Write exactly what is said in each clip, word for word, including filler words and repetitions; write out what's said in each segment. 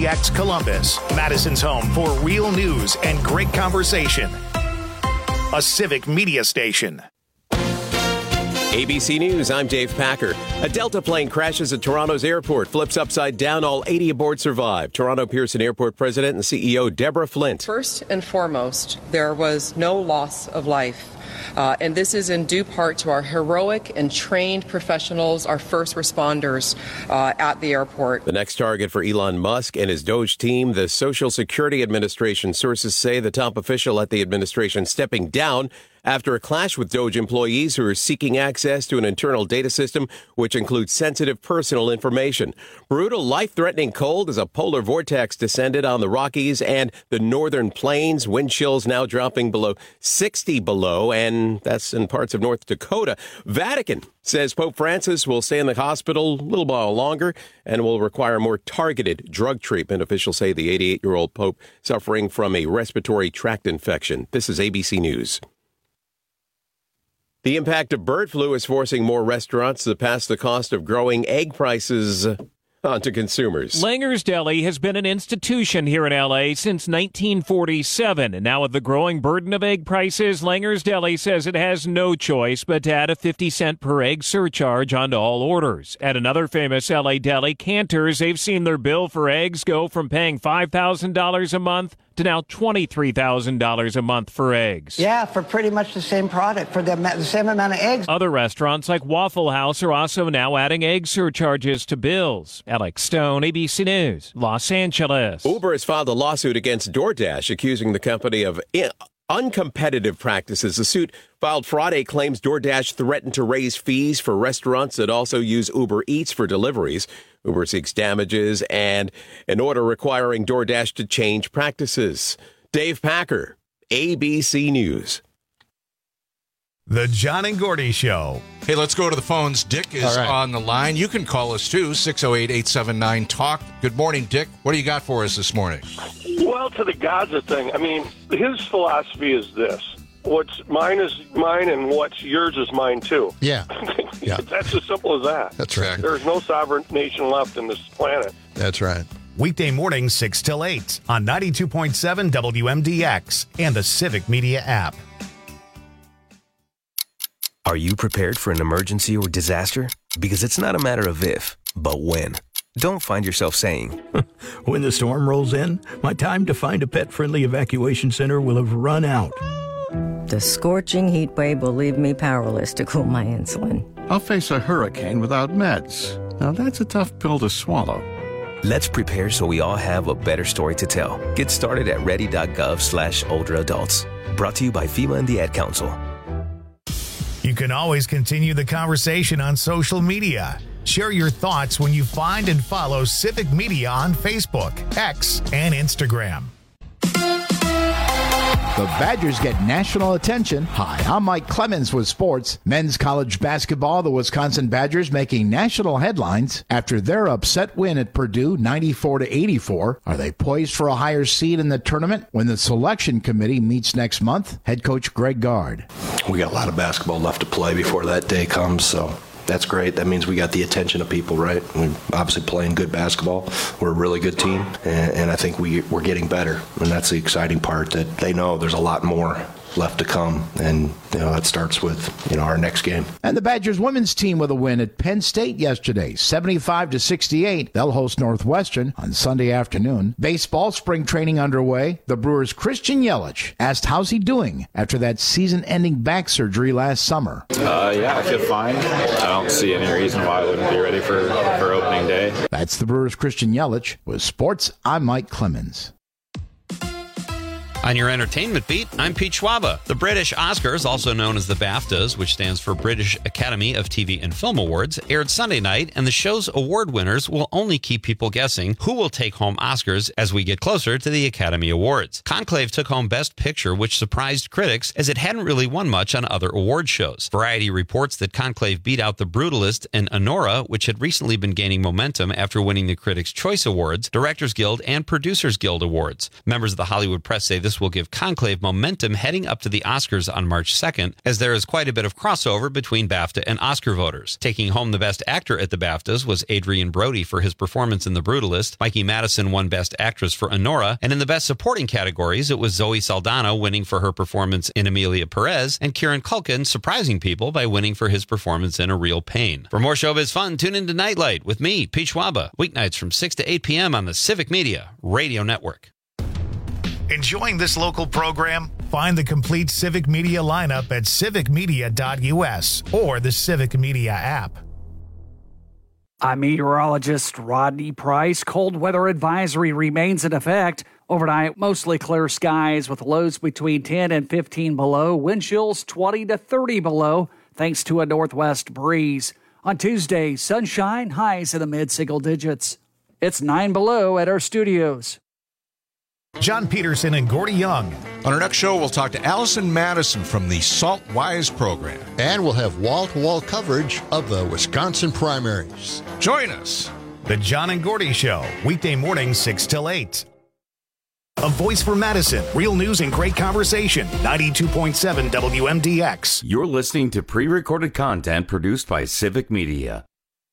D X Columbus, Madison's home for real news and great conversation. A Civic Media station. A B C News, I'm Dave Packer. A Delta plane crashes at Toronto's airport, flips upside down. All eighty aboard survive. Toronto Pearson Airport President and C E O Deborah Flint. First and foremost, there was no loss of life. Uh, and this is in due part to our heroic and trained professionals, our first responders uh, at the airport. The next target for Elon Musk and his Doge team, the Social Security Administration. Sources say the top official at the administration stepping down after a clash with Doge employees who are seeking access to an internal data system which includes sensitive personal information. Brutal, life-threatening cold as a polar vortex descended on the Rockies and the northern plains. Wind chills now dropping below sixty below, and that's in parts of North Dakota. Vatican says Pope Francis will stay in the hospital a little while longer and will require more targeted drug treatment. Officials say the eighty-eight-year-old Pope suffering from a respiratory tract infection. This is A B C News. The impact of bird flu is forcing more restaurants to pass the cost of growing egg prices on to consumers. Langer's Deli has been an institution here in L A since nineteen forty-seven. And now with the growing burden of egg prices, Langer's Deli says it has no choice but to add a fifty cent per egg surcharge onto all orders. At another famous L A deli, Cantor's, they've seen their bill for eggs go from paying five thousand dollars a month to now twenty-three thousand dollars a month for eggs. Yeah, for pretty much the same product, for the, the same amount of eggs. Other restaurants like Waffle House are also now adding egg surcharges to bills. Alex Stone, A B C News, Los Angeles. Uber has filed a lawsuit against DoorDash, accusing the company of in- uncompetitive practices. The suit filed Friday claims DoorDash threatened to raise fees for restaurants that also use Uber Eats for deliveries. Uber seeks damages and an order requiring DoorDash to change practices. Dave Packer, A B C News. The John and Gordy Show. Hey, let's go to the phones. Dick is right on the line. You can call us, too, six oh eight, eight seven nine, talk. Good morning, Dick. What do you got for us this morning? Well, to the Gaza thing, I mean, his philosophy is this. What's mine is mine, and what's yours is mine, too. Yeah. yeah. That's as simple as that. That's right. There's no sovereign nation left in this planet. That's right. Weekday mornings, six till eight on ninety-two point seven W M D X and the Civic Media app. Are you prepared for an emergency or disaster? Because it's not a matter of if, but when. Don't find yourself saying, when the storm rolls in, my time to find a pet-friendly evacuation center will have run out. The scorching heat wave will leave me powerless to cool my insulin. I'll face a hurricane without meds. Now that's a tough pill to swallow. Let's prepare so we all have a better story to tell. Get started at ready.gov slash older adults. Brought to you by FEMA and the Ad Council. You can always continue the conversation on social media. Share your thoughts when you find and follow Civic Media on Facebook, X, and Instagram. The Badgers get national attention. Hi, I'm Mike Clemens with sports. Men's college basketball, the Wisconsin Badgers making national headlines after their upset win at Purdue ninety-four to eighty-four. Are they poised for a higher seed in the tournament when the selection committee meets next month? Head coach Greg Gard. We got a lot of basketball left to play before that day comes, so that's great. That means we got the attention of people, right? We're obviously playing good basketball. We're a really good team, and, and I think we, we're getting better. And that's the exciting part, that they know there's a lot more left to come, and you know that starts with you know our next game. And the Badgers women's team with a win at Penn State yesterday, seventy-five to sixty-eight. They'll host Northwestern on Sunday afternoon. Baseball spring training underway. The Brewers' Christian Yelich asked how's he doing after that season-ending back surgery last summer. Uh, yeah, I feel fine. I don't see any reason why I wouldn't be ready for for opening day. That's the Brewers' Christian Yelich. With sports, I'm Mike Clemens. On your entertainment beat, I'm Pete Schwaba. The British Oscars, also known as the BAFTAs, which stands for British Academy of T V and Film Awards, aired Sunday night, and the show's award winners will only keep people guessing who will take home Oscars as we get closer to the Academy Awards. Conclave took home Best Picture, which surprised critics as it hadn't really won much on other award shows. Variety reports that Conclave beat out The Brutalist and Anora, which had recently been gaining momentum after winning the Critics' Choice Awards, Directors Guild, and Producers Guild Awards. Members of the Hollywood press say this This will give Conclave momentum heading up to the Oscars on March second, as there is quite a bit of crossover between BAFTA and Oscar voters. Taking home the Best Actor at the BAFTAs was Adrian Brody for his performance in The Brutalist. Mikey Madison won Best Actress for Honora, and in the Best Supporting categories, it was Zoe Saldana winning for her performance in Emilia Perez, and Kieran Culkin surprising people by winning for his performance in A Real Pain. For more showbiz fun, tune into Nightlight with me, Pete Schwaba, weeknights from six to eight p.m. on the Civic Media Radio Network. Enjoying this local program? Find the complete Civic Media lineup at civic media dot u s or the Civic Media app. I'm meteorologist Rodney Price. Cold weather advisory remains in effect. Overnight, mostly clear skies with lows between ten and fifteen below. Wind chills twenty to thirty below, thanks to a northwest breeze. On Tuesday, sunshine, highs in the mid-single digits. It's nine below at our studios. John Peterson and Gordy Young. On our next show, we'll talk to Allison Madison from the SaltWise program. And we'll have wall-to-wall coverage of the Wisconsin primaries. Join us. The John and Gordy Show, weekday morning, six till eight. A voice for Madison, real news and great conversation. ninety-two point seven W M D X. You're listening to pre-recorded content produced by Civic Media.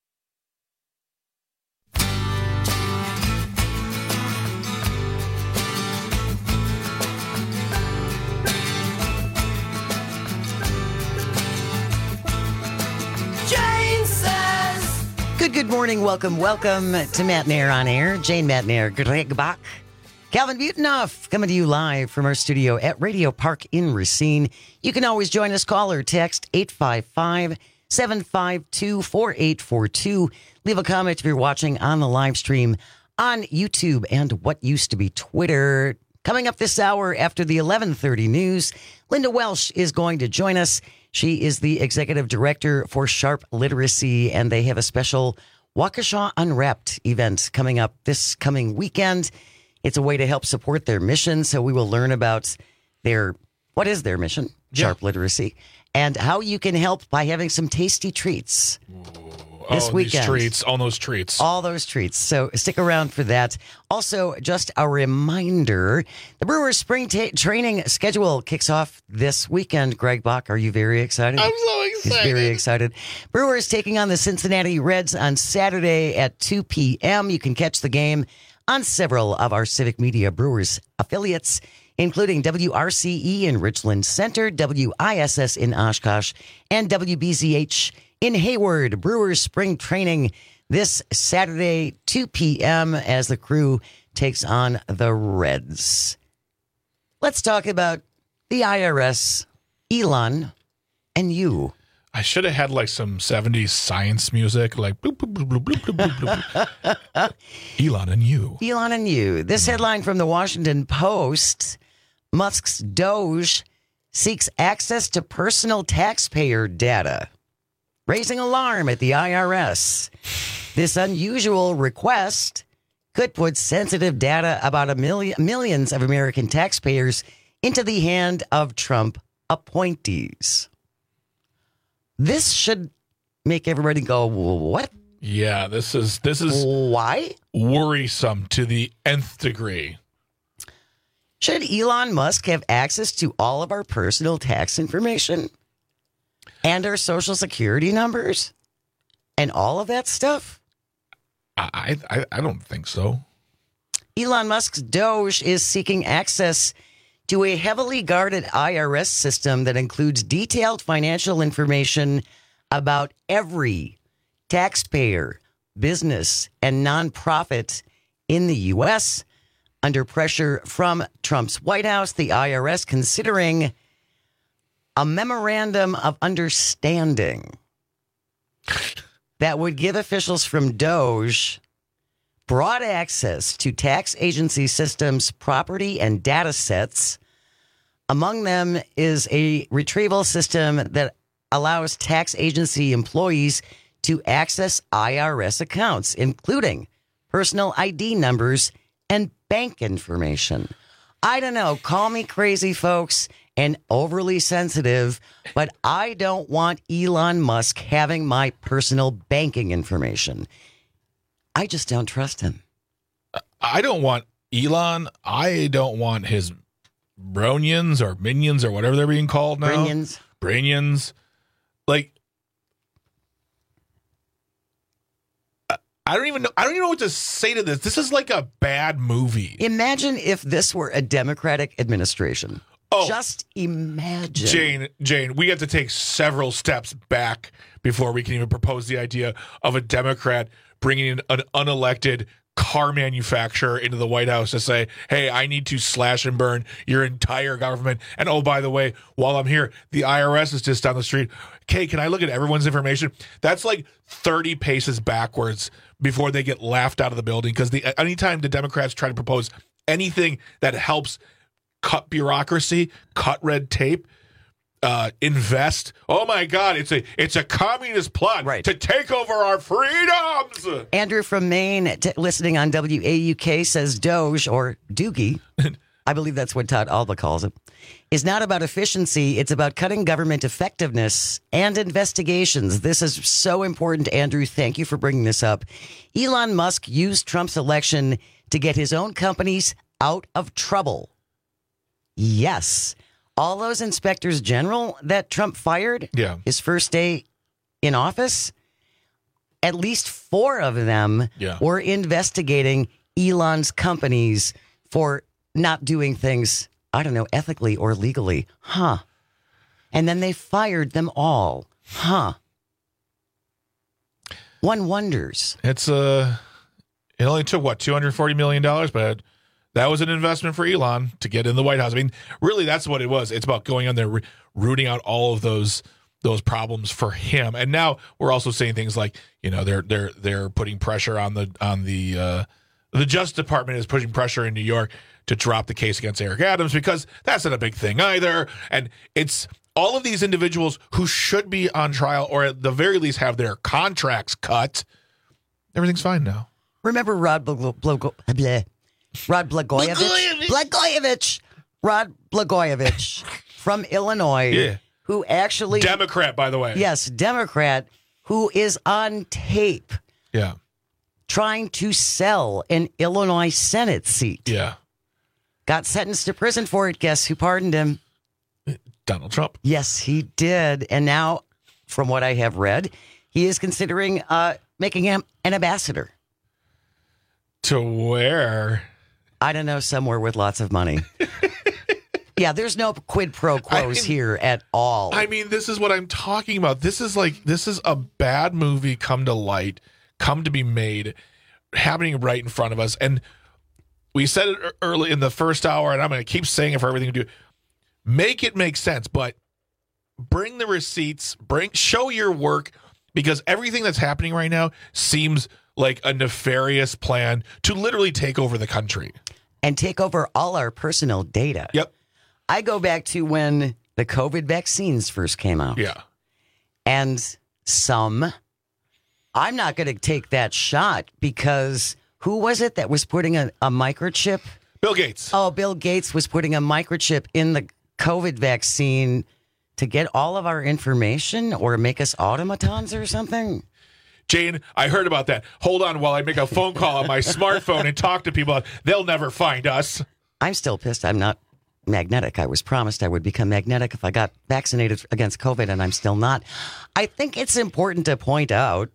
Good, good morning. Welcome, welcome to Matt Nair on Air. Jane Matt Nair, Greg Bach, Calvin Butonoff, coming to you live from our studio at Radio Park in Racine. You can always join us. Call or text eight five five, seven five two, four eight four two. Leave a comment if you're watching on the live stream on YouTube and what used to be Twitter. Coming up this hour after the eleven thirty news, Linda Welsh is going to join us. She is the executive director for Sharp Literacy, and they have a special Waukesha Unwrapped event coming up this coming weekend. It's a way to help support their mission, so we will learn about their, what is their mission, Sharp yeah. Literacy, and how you can help by having some tasty treats. This oh, weekend. These treats, all those treats. All those treats. So stick around for that. Also, just a reminder, the Brewers spring ta- training schedule kicks off this weekend. Greg Bach, are you very excited? I'm so excited. He's very excited. Brewers taking on the Cincinnati Reds on Saturday at two p.m. You can catch the game on several of our Civic Media Brewers affiliates, including W R C E in Richland Center, W I S S in Oshkosh, and W B Z H in Hayward. Brewers spring training this Saturday, two p.m. as the crew takes on the Reds. Let's talk about the I R S, Elon, and you. I should have had like some seventies science music, like bloop, bloop, bloop, bloop, bloop, bloop, bloop. Elon and you. Elon and you. This headline from the Washington Post, Musk's Doge seeks access to personal taxpayer data, raising alarm at the I R S. This unusual request could put sensitive data about a million, millions of American taxpayers into the hand of Trump appointees. This should make everybody go, what? Yeah, this is this is why worrisome to the nth degree. Should Elon Musk have access to all of our personal tax information and our social security numbers and all of that stuff? I I, I don't think so. Elon Musk's Doge is seeking access to a heavily guarded I R S system that includes detailed financial information about every taxpayer, business, and nonprofit in the U S. Under pressure from Trump's White House, the I R S considering a memorandum of understanding that would give officials from Doge broad access to tax agency systems, property, and data sets. Among them is a retrieval system that allows tax agency employees to access I R S accounts, including personal I D numbers and bank information. I don't know, call me crazy, folks, and overly sensitive, but I don't want Elon Musk having my personal banking information. I just don't trust him. I don't want Elon. I don't want his Bronians or Minions or whatever they're being called now. Brinions. Brinions. Like, I don't even know. I don't even know what to say to this. This is like a bad movie. Imagine if this were a Democratic administration. Oh, just imagine. Jane, Jane, we have to take several steps back before we can even propose the idea of a Democrat bringing in an unelected car manufacturer into the White House to say, hey, I need to slash and burn your entire government. And oh, by the way, while I'm here, the I R S is just down the street. Okay, can I look at everyone's information? That's like thirty paces backwards before they get laughed out of the building, because the anytime the Democrats try to propose anything that helps cut bureaucracy, cut red tape, uh, invest. Oh my God, it's a it's a communist plot right. to take over our freedoms. Andrew from Maine, t- listening on W A U K, says Doge, or Doogie, I believe that's what Todd Alba calls it, is not about efficiency. It's about cutting government effectiveness and investigations. This is so important, Andrew. Thank you for bringing this up. Elon Musk used Trump's election to get his own companies out of trouble. Yes. All those inspectors general that Trump fired, yeah. his first day in office, at least four of them yeah. were investigating Elon's companies for not doing things, I don't know, ethically or legally. Huh. And then they fired them all. Huh. One wonders. It's uh, it only took, what, two hundred forty million dollars, but that was an investment for Elon to get in the White House. I mean, really, that's what it was. It's about going on there, rooting out all of those those problems for him. And now we're also saying things like, you know, they're they're they're putting pressure on the on the uh, the Justice Department is pushing pressure in New York to drop the case against Eric Adams, because that's not a big thing either. And it's all of these individuals who should be on trial, or at the very least have their contracts cut. Everything's fine now. Remember Rod Bl- Bl- Bl- Rod Blagojevich? Blagojevich. Rod Blagojevich from Illinois, yeah. who actually... Democrat, by the way. Yes, Democrat, who is on tape yeah. trying to sell an Illinois Senate seat. Yeah. Got sentenced to prison for it. Guess who pardoned him? Donald Trump. Yes, he did. And now, from what I have read, he is considering uh, making him an ambassador. To where? I don't know, somewhere with lots of money. Yeah, there's no quid pro quos I mean, here at all. I mean, this is what I'm talking about. This is like, this is a bad movie come to light, come to be made, happening right in front of us. And we said it early in the first hour, and I'm going to keep saying it for everything we do. Make it make sense, but bring the receipts, bring show your work, because everything that's happening right now seems like a nefarious plan to literally take over the country. And take over all our personal data. Yep. I go back to when the COVID vaccines first came out. Yeah. And some, I'm not going to take that shot, because who was it that was putting a, a microchip? Bill Gates. Oh, Bill Gates was putting a microchip in the COVID vaccine to get all of our information or make us automatons or something. Jane, I heard about that. Hold on while I make a phone call on my smartphone and talk to people. They'll never find us. I'm still pissed I'm not magnetic. I was promised I would become magnetic if I got vaccinated against COVID, and I'm still not. I think it's important to point out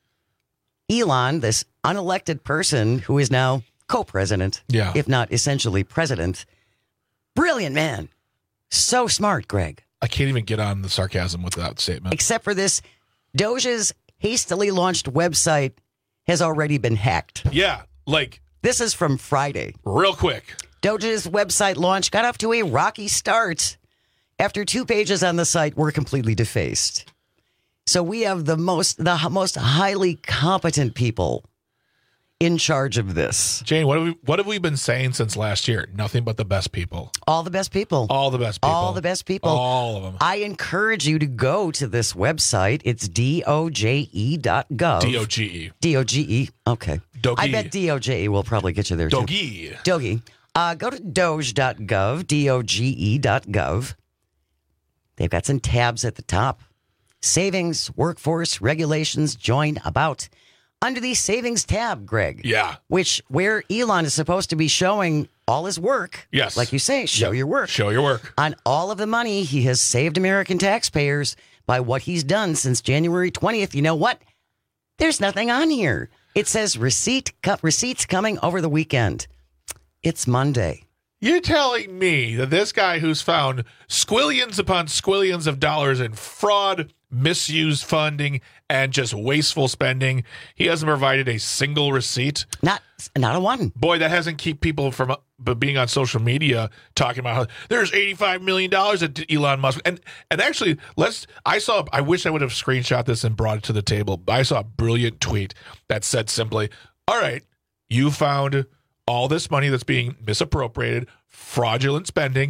Elon, this unelected person who is now co-president, yeah. if not essentially president, brilliant man. So smart, Greg. I can't even get on the sarcasm with that statement. Except for this, Doge's hastily launched website has already been hacked. Yeah, like... This is from Friday. Real quick. Doge's website launch got off to a rocky start after two pages on the site were completely defaced. So we have the most the most highly competent people in charge of this. Jane, what have we what have we been saying since last year? Nothing but the best people. All the best people. All the best people. All the best people. All of them. I encourage you to go to this website. It's D O J E dot gov. D O G E. D O G E. Okay. Doge. I bet D O J E will probably get you there too. Doge. Doge. Uh, go to doge dot gov, D O G E dot gov. They've got some tabs at the top. Savings, workforce, regulations, join, about. Under the savings tab, Greg. Yeah. Which, where Elon is supposed to be showing all his work. Yes. Like you say, show Yep. your work. Show your work. On all of the money he has saved American taxpayers by what he's done since January twentieth. You know what? There's nothing on here. It says receipt co- receipts coming over the weekend. It's Monday. You're telling me that this guy who's found squillions upon squillions of dollars in fraud, misused funding, and just wasteful spending, he hasn't provided a single receipt? Not not a one. Boy, that hasn't keep people from uh, being on social media talking about how there's eighty-five million dollars at Elon Musk. And and actually, let's. I saw. I wish I would have screenshot this and brought it to the table. I saw a brilliant tweet that said simply, "All right, you found all this money that's being misappropriated, fraudulent spending.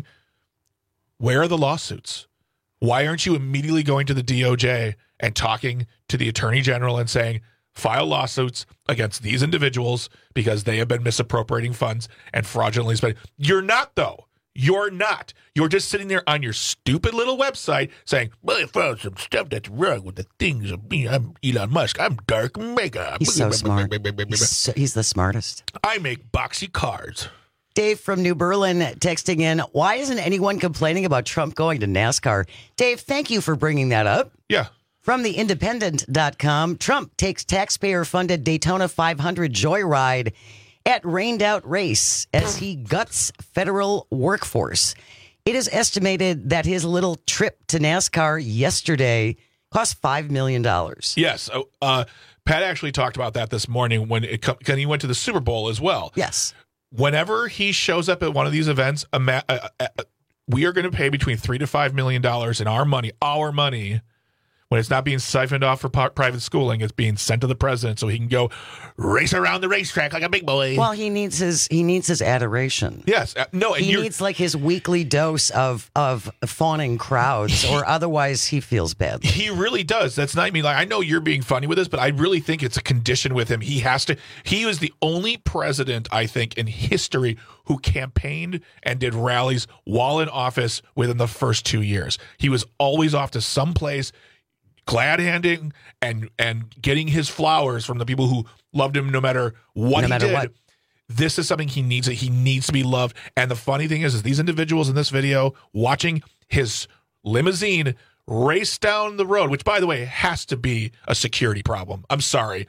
Where are the lawsuits? Why aren't you immediately going to the D O J and talking to the Attorney General and saying, file lawsuits against these individuals because they have been misappropriating funds and fraudulently spending?" You're not, though. You're not. You're just sitting there on your stupid little website saying, well, I found some stuff that's wrong with the things of me. I'm Elon Musk. I'm dark mega. He's so smart. He's, so, he's the smartest. I make boxy cars. Dave from New Berlin texting in, why isn't anyone complaining about Trump going to NASCAR? Dave, thank you for bringing that up. Yeah. From the independent dot com, Trump takes taxpayer-funded Daytona five hundred joyride at rained-out race as he guts federal workforce. It is estimated that his little trip to NASCAR yesterday cost five million dollars. Yes. Uh, Pat actually talked about that this morning when it co- when he went to the Super Bowl as well. Yes. Whenever he shows up at one of these events, uh, uh, uh, we are going to pay between three to five million dollars in our money, our money. When it's not being siphoned off for po- private schooling, it's being sent to the president so he can go race around the racetrack like a big boy. Well, he needs his he needs his adoration. Yes, uh, no, and he you're, needs like his weekly dose of of fawning crowds, or otherwise he feels bad. He really does. That's not I mean. Like, I know you're being funny with this, but I really think it's a condition with him. He has to. He was the only president, I think, in history who campaigned and did rallies while in office within the first two years. He was always off to some place, glad handing and and getting his flowers from the people who loved him no matter what no he matter did. What. This is something he needs. He needs to be loved. And the funny thing is, is these individuals in this video watching his limousine race down the road, which, by the way, has to be a security problem. I'm sorry.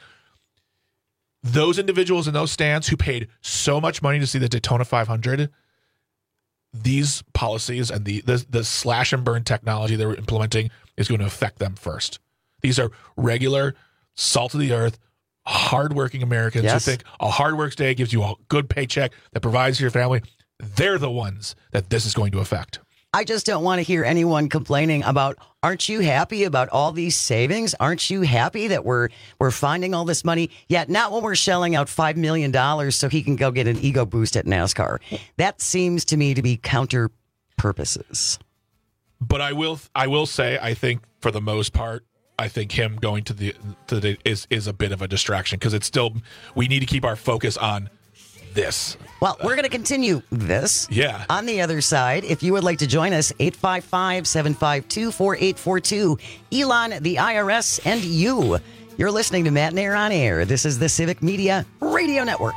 Those individuals in those stands who paid so much money to see the Daytona five hundred, these policies and the, the the slash and burn technology they're implementing is going to affect them first. These are regular, salt of the earth, hardworking Americans yes. who think a hard work day gives you a good paycheck that provides for your family. They're the ones that this is going to affect. I just don't want to hear anyone complaining about, aren't you happy about all these savings? Aren't you happy that we're we're finding all this money? Yet not when we're shelling out five million dollars so he can go get an ego boost at NASCAR. That seems to me to be counter purposes. But I will I will say, I think for the most part, I think him going to the to the is is a bit of a distraction because it's still, we need to keep our focus on this. Well, we're going to continue this. Yeah. On the other side, if you would like to join us, eight five five, seven five two, four eight four two. Elon, the I R S, and you. You're listening to Matt and Air on Air. This is the Civic Media Radio Network.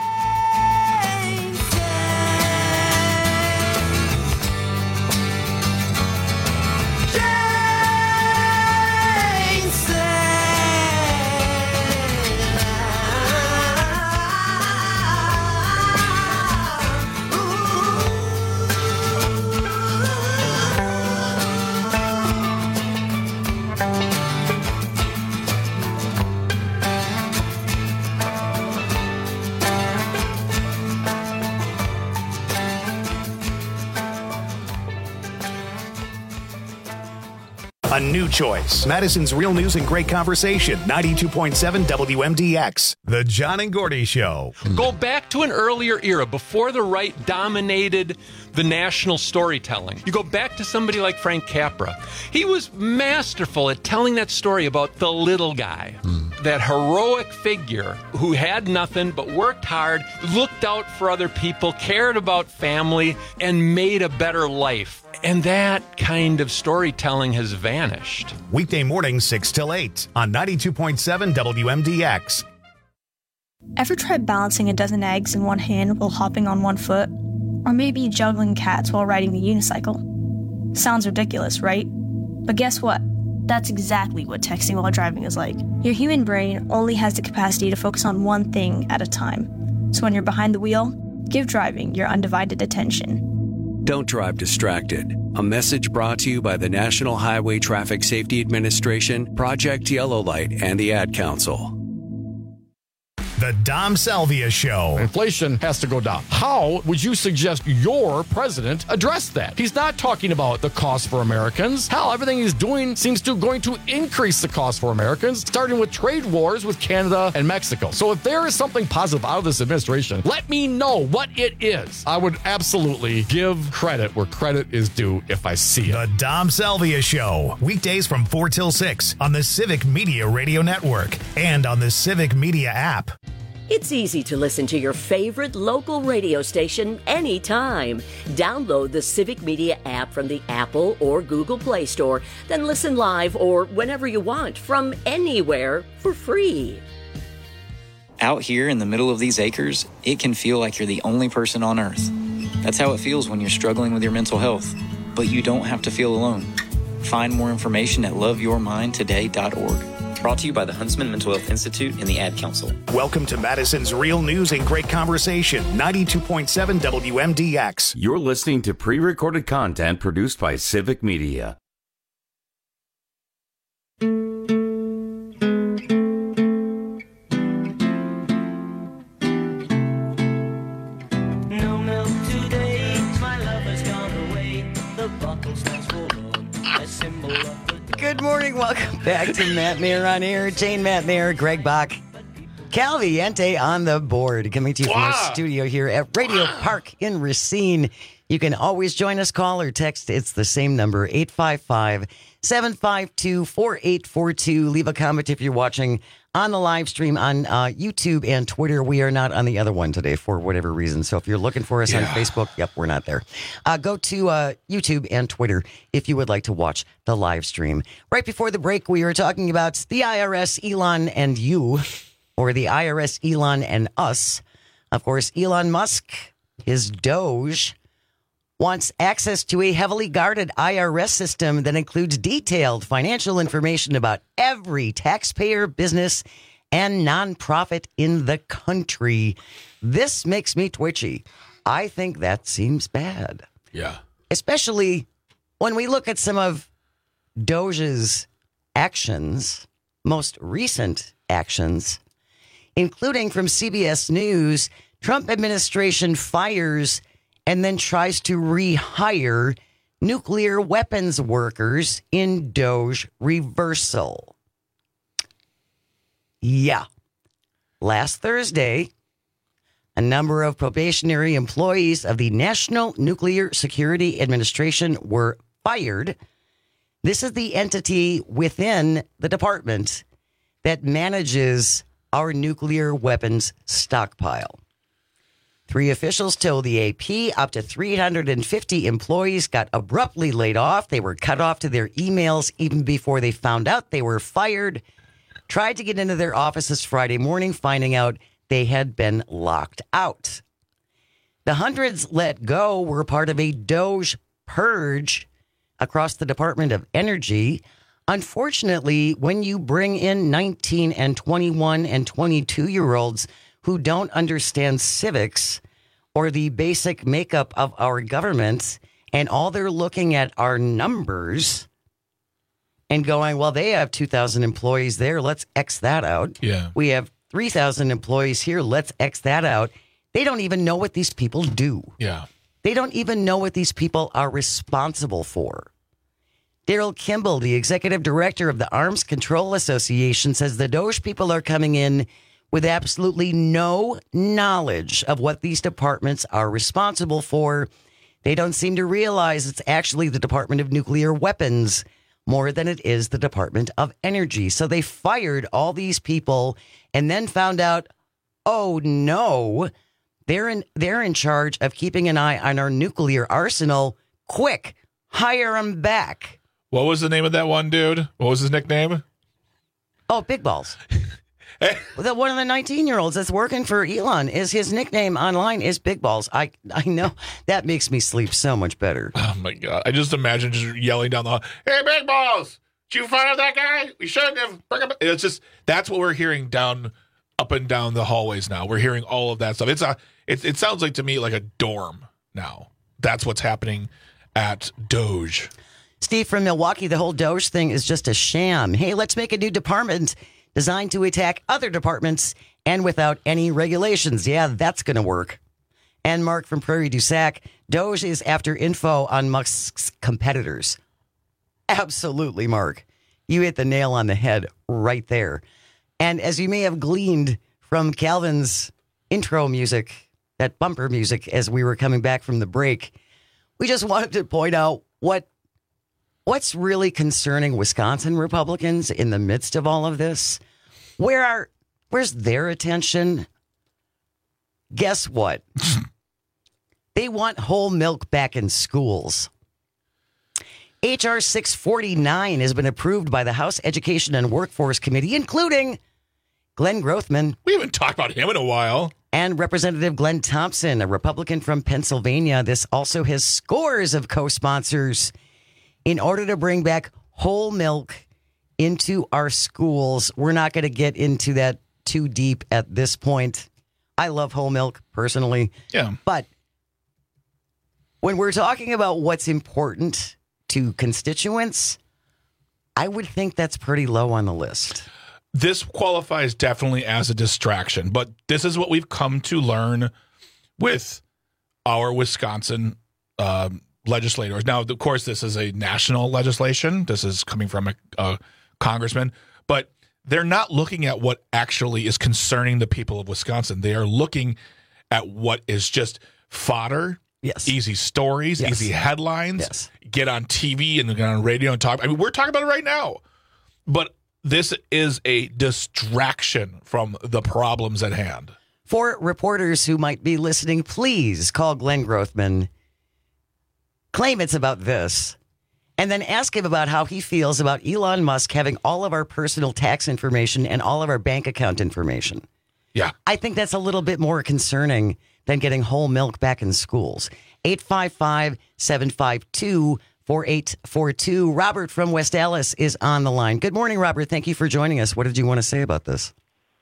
A new choice. Madison's Real News and Great Conversation. ninety-two point seven W M D X. The John and Gordy Show. Go back to an earlier era before the right dominated the national storytelling. You go back to somebody like Frank Capra. He was masterful at telling that story about the little guy. Mm. That heroic figure who had nothing but worked hard, looked out for other people, cared about family, and made a better life. And that kind of storytelling has vanished. Weekday mornings, six till eight on ninety-two point seven W M D X. Ever tried balancing a dozen eggs in one hand while hopping on one foot? Or maybe juggling cats while riding the unicycle. Sounds ridiculous, right? But guess what? That's exactly what texting while driving is like. Your human brain only has the capacity to focus on one thing at a time. So when you're behind the wheel, give driving your undivided attention. Don't drive distracted. A message brought to you by the National Highway Traffic Safety Administration, Project Yellow Light, and the Ad Council. The Dom Salvia Show. Inflation has to go down. How would you suggest your president address that? He's not talking about the cost for Americans. Hell, everything he's doing seems to going to increase the cost for Americans, starting with trade wars with Canada and Mexico. So if there is something positive out of this administration, let me know what it is. I would absolutely give credit where credit is due if I see it. The Dom Salvia Show. Weekdays from four till six on the Civic Media Radio Network and on the Civic Media app. It's easy to listen to your favorite local radio station anytime. Download the Civic Media app from the Apple or Google Play Store, then listen live or whenever you want from anywhere for free. Out here in the middle of these acres, it can feel like you're the only person on earth. That's how it feels when you're struggling with your mental health. But you don't have to feel alone. Find more information at love your mind today dot org. Brought to you by the Huntsman Mental Health Institute and the Ad Council. Welcome to Madison's Real News and Great Conversation, ninety-two point seven W M D X. You're listening to pre-recorded content produced by Civic Media. Good morning. Welcome back to Matt Mayer on Air. Jane Matt Mayer, Greg Bach, Calviente on the board. Coming to you from wow. our studio here at Radio Park in Racine. You can always join us, call or text. It's the same number, eight five five, seven five two, four eight four two. Leave a comment if you're watching on the live stream on uh, YouTube and Twitter. We are not on the other one today for whatever reason. So if you're looking for us yeah. on Facebook, yep, we're not there. Uh, go to uh, YouTube and Twitter if you would like to watch the live stream. Right before the break, we were talking about the I R S, Elon and you, or the I R S, Elon and us. Of course, Elon Musk, his Doge, wants access to a heavily guarded I R S system that includes detailed financial information about every taxpayer, business, and nonprofit in the country. This makes me twitchy. I think that seems bad. Yeah. Especially when we look at some of Doge's actions, most recent actions, including from C B S News, Trump administration fires and then tries to rehire nuclear weapons workers in Doge reversal. Yeah. Last Thursday, a number of probationary employees of the National Nuclear Security Administration were fired. This is the entity within the department that manages our nuclear weapons stockpile. Three officials told the A P up to three hundred fifty employees got abruptly laid off. They were cut off to their emails even before they found out they were fired. Tried to get into their offices Friday morning, finding out they had been locked out. The hundreds let go were part of a Doge purge across the Department of Energy. Unfortunately, when you bring in nineteen and twenty-one and twenty-two year olds who don't understand civics or the basic makeup of our government, and all they're looking at are numbers and going, well, they have two thousand employees there. Let's X that out. Yeah. We have three thousand employees here. Let's X that out. They don't even know what these people do. Yeah. They don't even know what these people are responsible for. Daryl Kimball, the executive director of the Arms Control Association, says the Doge people are coming in with absolutely no knowledge of what these departments are responsible for. They don't seem to realize it's actually the Department of Nuclear Weapons more than it is the Department of Energy. So they fired all these people and then found out, oh no, they're in, they're in charge of keeping an eye on our nuclear arsenal. Quick, hire them back. What was the name of that one dude? What was his nickname? Oh, Big Balls. The, one of the nineteen-year-olds that's working for Elon is his nickname online is Big Balls. I I know that makes me sleep so much better. Oh my God! I just imagine just yelling down the hall, "Hey, Big Balls! Did you find out that guy? We shouldn't have." Bring him. It's just that's what we're hearing down, up and down the hallways now. We're hearing all of that stuff. It's a it it sounds like to me like a dorm now. That's what's happening at Doge. Steve from Milwaukee, the whole Doge thing is just a sham. Hey, let's make a new department designed to attack other departments and without any regulations. Yeah, that's going to work. And Mark from Prairie du Sac, Doge is after info on Musk's competitors. Absolutely, Mark. You hit the nail on the head right there. And as you may have gleaned from Calvin's intro music, that bumper music, as we were coming back from the break, we just wanted to point out what what's really concerning Wisconsin Republicans in the midst of all of this. Where are where's their attention? Guess what? They want whole milk back in schools. H R six forty-nine has been approved by the House Education and Workforce Committee, including Glenn Grothman. We haven't talked about him in a while. And Representative Glenn Thompson, a Republican from Pennsylvania. This also has scores of co-sponsors in order to bring back whole milk into our schools. We're not going to get into that too deep at this point. I love whole milk personally. Yeah. But when we're talking about what's important to constituents, I would think that's pretty low on the list. This qualifies definitely as a distraction, but this is what we've come to learn with our Wisconsin um, legislators. Now, of course, this is a national legislation. This is coming from a, a congressman, but they're not looking at what actually is concerning the people of Wisconsin. They are looking at what is just fodder. Yes. Easy stories, yes. easy headlines, yes. Get on T V and get on radio and talk. I mean, we're talking about it right now, but this is a distraction from the problems at hand. For reporters who might be listening, please call Glenn Grothman, claim it's about this, and then ask him about how he feels about Elon Musk having all of our personal tax information and all of our bank account information. Yeah. I think that's a little bit more concerning than getting whole milk back in schools. eight five five, seven five two, four eight four two. Robert from West Allis is on the line. Good morning, Robert. Thank you for joining us. What did you want to say about this?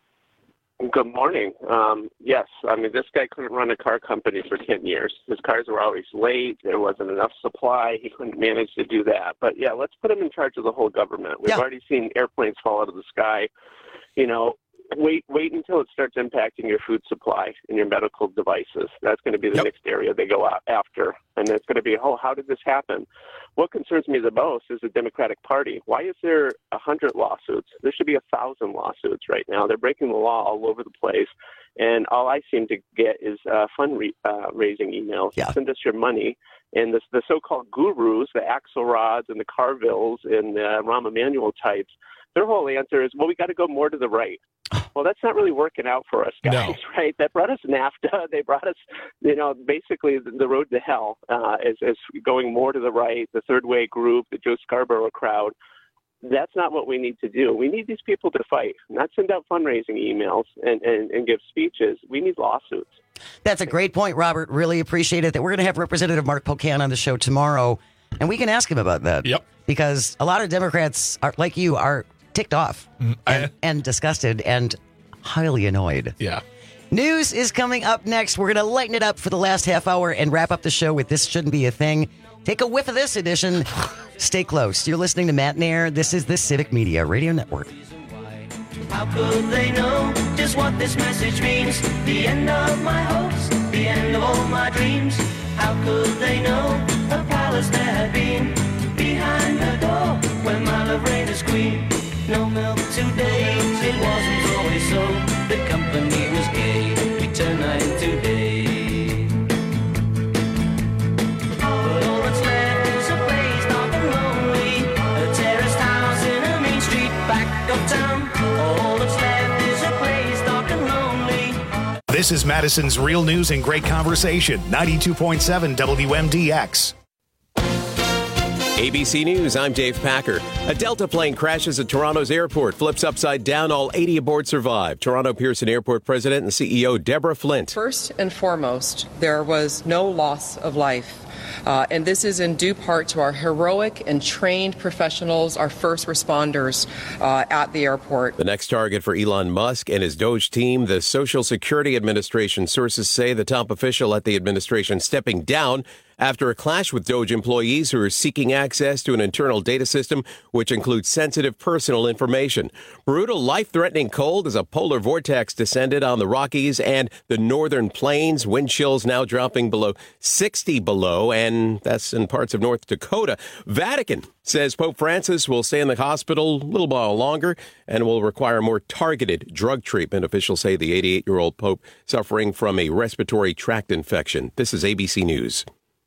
Good morning. Um, yes, I mean, this guy couldn't run a car company for ten years. His cars were always late. There wasn't enough supply. He couldn't manage to do that. But, yeah, let's put him in charge of the whole government. We've yeah. already seen airplanes fall out of the sky. You know, wait wait until it starts impacting your food supply and your medical devices. That's going to be the yep. next area they go after. And it's going to be, oh, how did this happen? What concerns me the most is the Democratic Party. Why is there a hundred lawsuits? There should be a thousand lawsuits right now. They're breaking the law all over the place. And all I seem to get is uh, fundraising uh, emails. Yeah. Send us your money. And this, the so-called gurus, the Axelrods and the Carvilles and the Rahm Emanuel types, their whole answer is, well, we got to go more to the right. Well, that's not really working out for us, guys, no. right? That brought us NAFTA. They brought us, you know, basically the, the road to hell uh, is, is going more to the right, the third way group, the Joe Scarborough crowd. That's not what we need to do. We need these people to fight, not send out fundraising emails and, and, and give speeches. We need lawsuits. That's a great point, Robert. Really appreciate it. That we're going to have Representative Mark Pocan on the show tomorrow, and we can ask him about that. Yep. Because a lot of Democrats, are like you, are ticked off mm, and, I, and disgusted and highly annoyed. Yeah. News is coming up next. We're going to lighten it up for the last half hour and wrap up the show with This Shouldn't Be a Thing. Take a whiff of this edition. Stay close. You're listening to Matt and Air. This is the Civic Media Radio Network. How could they know just what this message means? The end of my hopes, the end of all my dreams. How could they know a palace there had been behind the door when my love reigned as queen? No milk today, it wasn't always so. The company was gay, we turned night to day. But all that's left is a place dark and lonely, a terraced house in a main street back of town. All that's left is a place dark and lonely. This is Madison's Real News and Great Conversation, ninety-two point seven W M D X. A B C News, I'm Dave Packer. A Delta plane crashes at Toronto's airport, flips upside down. All eighty aboard survive. Toronto Pearson Airport President and C E O Deborah Flint. First and foremost, there was no loss of life. Uh, and this is in due part to our heroic and trained professionals, our first responders uh, at the airport. The next target for Elon Musk and his Doge team, the Social Security Administration. Sources say the top official at the administration stepping down after a clash with Doge employees who are seeking access to an internal data system which includes sensitive personal information. Brutal, life-threatening cold as a polar vortex descended on the Rockies and the northern plains. Wind chills now dropping below sixty below, and that's in parts of North Dakota. Vatican says Pope Francis will stay in the hospital a little while longer and will require more targeted drug treatment. Officials say the eighty-eight-year-old Pope suffering from a respiratory tract infection. This is A B C News.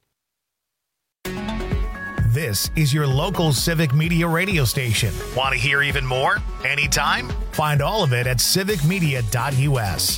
This is your local Civic Media radio station. Want to hear even more? Anytime? Find all of it at civic media dot u s.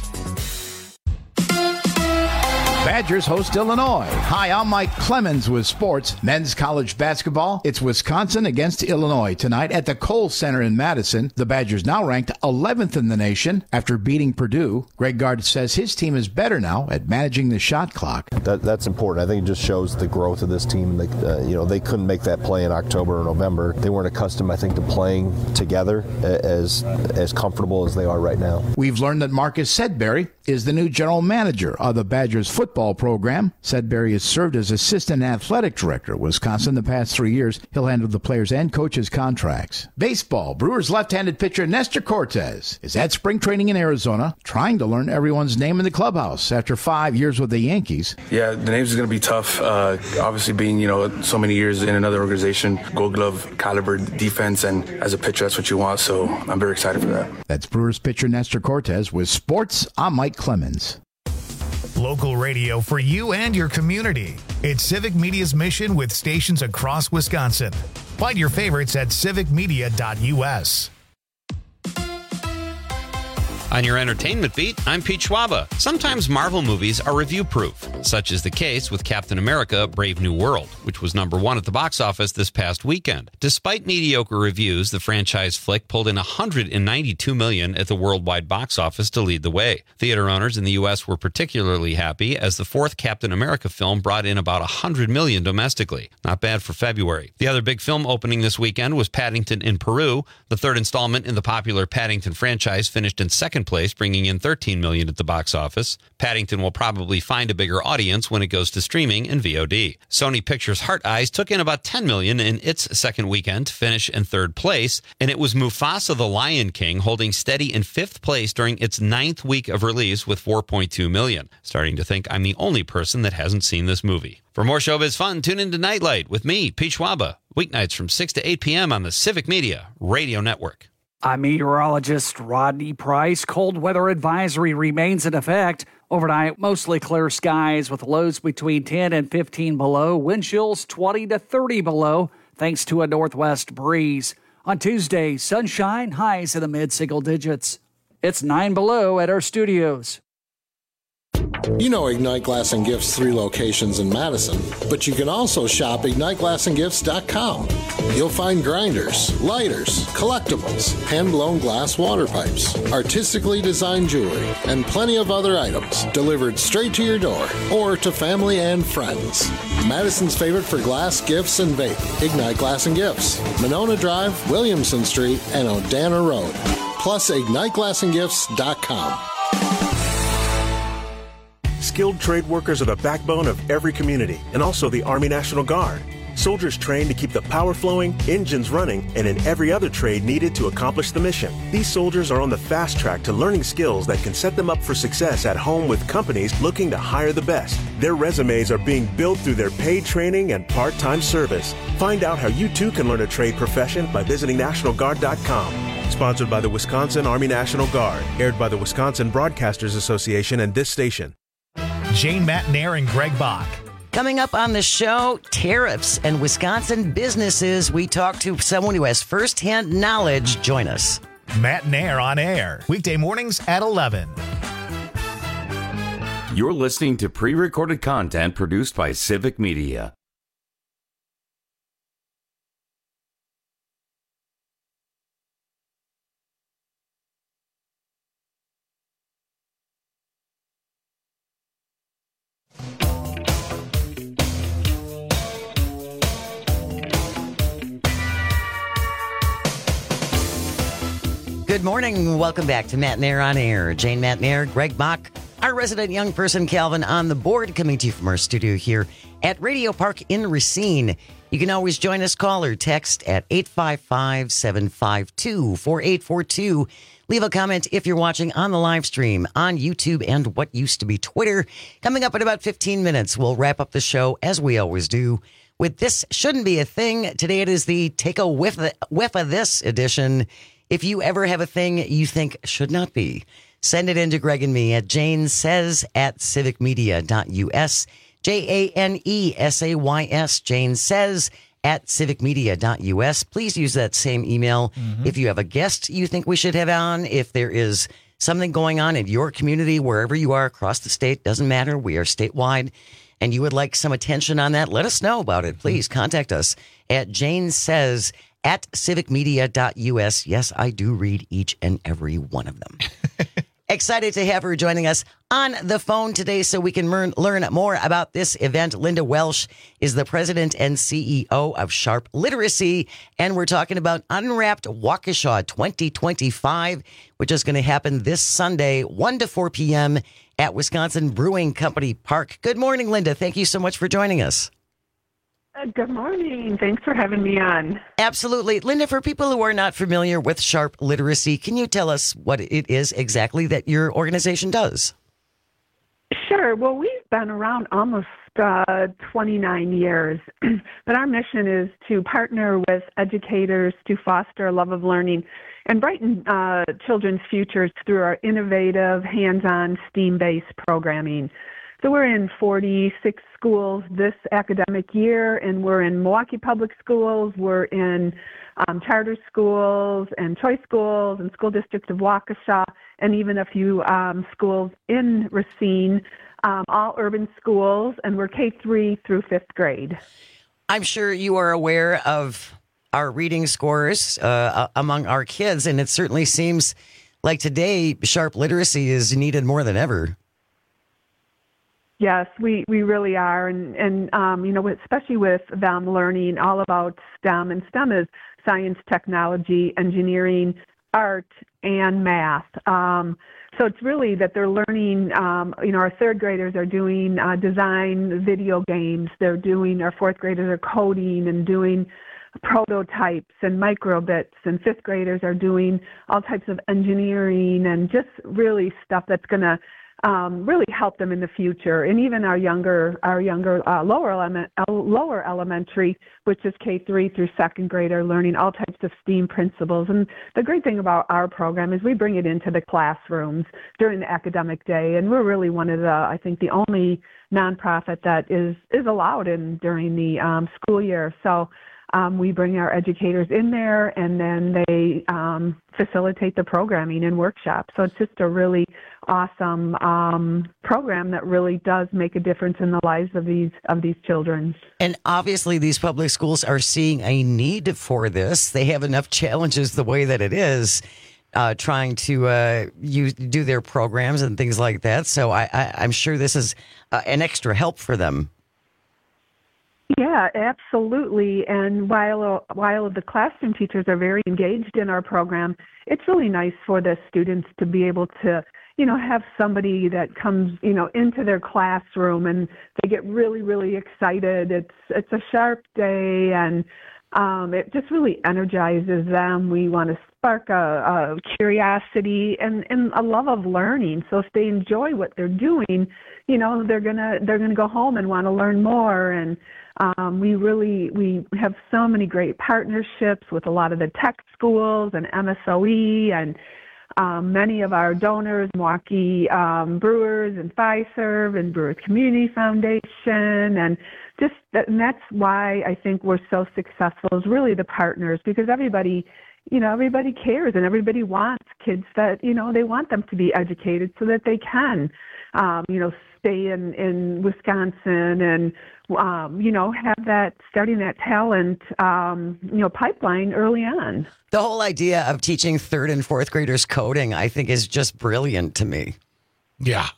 Badgers host Illinois. Hi, I'm Mike Clemens with sports. Men's college basketball. It's Wisconsin against Illinois tonight at the Kohl Center in Madison. The Badgers now ranked eleventh in the nation after beating Purdue. Greg Gard says his team is better now at managing the shot clock. That, that's important. I think it just shows the growth of this team. They, uh, you know, they couldn't make that play in October or November. They weren't accustomed, I think, to playing together as as comfortable as they are right now. We've learned that Marcus Sedbury is the new general manager of the Badgers football program. Sedbury has served as assistant athletic director at Wisconsin the past three years. He'll handle the players' and coaches' contracts. Baseball. Brewers left-handed pitcher Nestor Cortes is at spring training in Arizona, trying to learn everyone's name in the clubhouse after five years with the Yankees. Yeah, the names is going to be tough. Uh, obviously, being you know so many years in another organization, Gold Glove caliber defense, and as a pitcher, that's what you want. So I'm very excited for that. That's Brewers pitcher Nestor Cortes with sports. I'm Mike Clemens. Local radio for you and your community. It's Civic Media's mission with stations across Wisconsin. Find your favorites at civic media dot u s. On your entertainment beat, I'm Pete Schwaba. Sometimes Marvel movies are review-proof. Such is the case with Captain America: Brave New World, which was number one at the box office this past weekend. Despite mediocre reviews, the franchise flick pulled in one hundred ninety-two million dollars at the worldwide box office to lead the way. Theater owners in the U S were particularly happy as the fourth Captain America film brought in about one hundred million dollars domestically. Not bad for February. The other big film opening this weekend was Paddington in Peru. The third installment in the popular Paddington franchise finished in second place, bringing in thirteen million dollars at the box office. Paddington will probably find a bigger audience when it goes to streaming and V O D. Sony Pictures' Heart Eyes took in about ten million dollars in its second weekend to finish in third place, and it was Mufasa the Lion King holding steady in fifth place during its ninth week of release with four point two million dollars. Starting to think I'm the only person that hasn't seen this movie. For more showbiz fun, tune into Nightlight with me, Pete Schwaba, weeknights from six to eight p.m. on the Civic Media Radio Network. I'm meteorologist Rodney Price. Cold weather advisory remains in effect. Overnight, mostly clear skies with lows between ten and fifteen below. Wind chills twenty to thirty below, thanks to a northwest breeze. On Tuesday, sunshine, highs in the mid-single digits. It's nine below at our studios. You know Ignite Glass and Gifts' three locations in Madison, but you can also shop ignite glass and gifts dot com. You'll find grinders, lighters, collectibles, hand-blown glass water pipes, artistically designed jewelry, and plenty of other items delivered straight to your door or to family and friends. Madison's favorite for glass, gifts, and vape, Ignite Glass and Gifts, Monona Drive, Williamson Street, and Odana Road. Plus, ignite glass and gifts dot com. Skilled trade workers are the backbone of every community, and also the Army National Guard. Soldiers trained to keep the power flowing, engines running, and in every other trade needed to accomplish the mission. These soldiers are on the fast track to learning skills that can set them up for success at home with companies looking to hire the best. Their resumes are being built through their paid training and part-time service. Find out how you too can learn a trade profession by visiting national guard dot com. Sponsored by the Wisconsin Army National Guard. Aired by the Wisconsin Broadcasters Association and this station. Jane Matnair and Greg Bach. Coming up on the show, tariffs and Wisconsin businesses. We talk to someone who has firsthand knowledge. Join us. Matnair on air, weekday mornings at eleven. You're listening to pre-recorded content produced by Civic Media. Good morning. Welcome back to Matt and Air on Air. Jane, Matt and Air, Greg Bach, our resident young person, Calvin, on the board, coming to you from our studio here at Radio Park in Racine. You can always join us, call or text at eight five five, seven five two, four eight four two. Leave a comment if you're watching on the live stream on YouTube and what used to be Twitter. Coming up in about fifteen minutes, we'll wrap up the show, as we always do, with This Shouldn't Be a Thing. Today it is the Take a Whiff, whiff of This edition. If you ever have a thing you think should not be, send it in to Greg and me at janesays at civicmedia.us. J A N E S A Y S, Jane Says at civicmedia.us. Please use that same email. Mm-hmm. If you have a guest you think we should have on, if there is something going on in your community, wherever you are across the state, doesn't matter. We are statewide. And you would like some attention on that, let us know about it. Please contact us at Jane Says at civicmedia.us. Yes, I do read each and every one of them. Excited to have her joining us on the phone today so we can learn, learn more about this event. Linda Welsh is the president and C E O of Sharp Literacy, and we're talking about Unwrapped Waukesha twenty twenty-five, which is going to happen this Sunday, one to four p.m. at Wisconsin Brewing Company Park. Good morning, Linda. Thank you so much for joining us. Good morning. Thanks for having me on. Absolutely. Linda, for people who are not familiar with Sharp Literacy, can you tell us what it is exactly that your organization does? Sure. Well, we've been around almost uh, twenty-nine years, but our mission is to partner with educators to foster a love of learning and brighten uh, children's futures through our innovative, hands-on, STEAM-based programming. So we're in forty-six schools this academic year, and we're in Milwaukee Public Schools, we're in um, charter schools and choice schools and school districts of Waukesha, and even a few um, schools in Racine, um, all urban schools, and we're K three through fifth grade. I'm sure you are aware of our reading scores uh, among our kids, and it certainly seems like today Sharp Literacy is needed more than ever. Yes, we, we really are. And, and um, you know, especially with them learning all about STEM, and STEM is science, technology, engineering, art, and math. Um, so it's really that they're learning, um, you know, our third graders are doing uh, design video games. They're doing, our fourth graders are coding and doing prototypes and microbits, and fifth graders are doing all types of engineering and just really stuff that's going to Um, really help them in the future. And even our younger, our younger uh, lower element, uh, lower elementary, which is K three through second grade, are learning all types of STEAM principles. And the great thing about our program is we bring it into the classrooms during the academic day, and we're really one of the, I think, the only nonprofit that is is allowed in during the um, school year. So um, we bring our educators in there, and then they um, facilitate the programming and workshops. So it's just a really awesome um, program that really does make a difference in the lives of these of these children. And obviously these public schools are seeing a need for this. They have enough challenges the way that it is, uh, trying to uh, use, do their programs and things like that. So I, I, I'm sure this is uh, an extra help for them. Yeah, absolutely. And while while the classroom teachers are very engaged in our program, it's really nice for the students to be able to, you know, have somebody that comes, you know, into their classroom and they get really, really excited. It's it's a sharp day, and um, it just really energizes them. We want to spark a, a curiosity and, and a love of learning. So if they enjoy what they're doing, you know, they're gonna they're gonna go home and want to learn more. And Um, we really, we have so many great partnerships with a lot of the tech schools and M S O E, and um, many of our donors, Milwaukee um, Brewers and Fiserv and Brewers Community Foundation, and just that, and that's why I think we're so successful, is really the partners, because everybody, you know, everybody cares and everybody wants kids that, you know, they want them to be educated so that they can, um, you know, stay in, in Wisconsin and, um, you know, have that, starting that talent, um, you know, pipeline early on. The whole idea of teaching third and fourth graders coding, I think, is just brilliant to me. Yeah.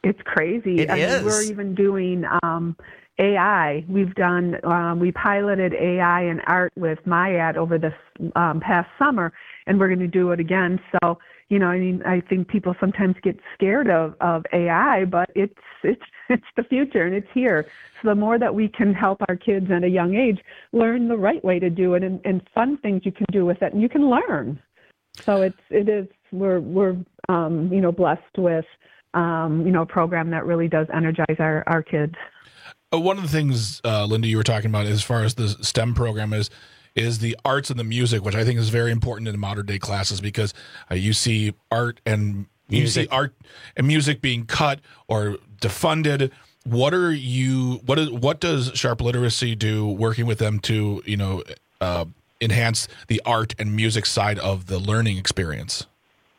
It's crazy. It I is. mean, we're even doing um, A I. We've done, um, we piloted A I and art with MyAd over this um, past summer, and we're going to do it again. So, you know, I mean, I think people sometimes get scared of, of A I, but it's it's it's the future and it's here. So the more that we can help our kids at a young age learn the right way to do it and, and fun things you can do with it, and you can learn. So it's it is we're we're um, you know blessed with um, you know a program that really does energize our our kids. Uh, one of the things, uh, Linda, you were talking about as far as the STEM program is. is the arts and the music, which I think is very important in modern day classes because uh, you see art and you Music. see art and music being cut or defunded. What are you? What is? What does Sharp Literacy do? Working with them to you know uh, enhance the art and music side of the learning experience.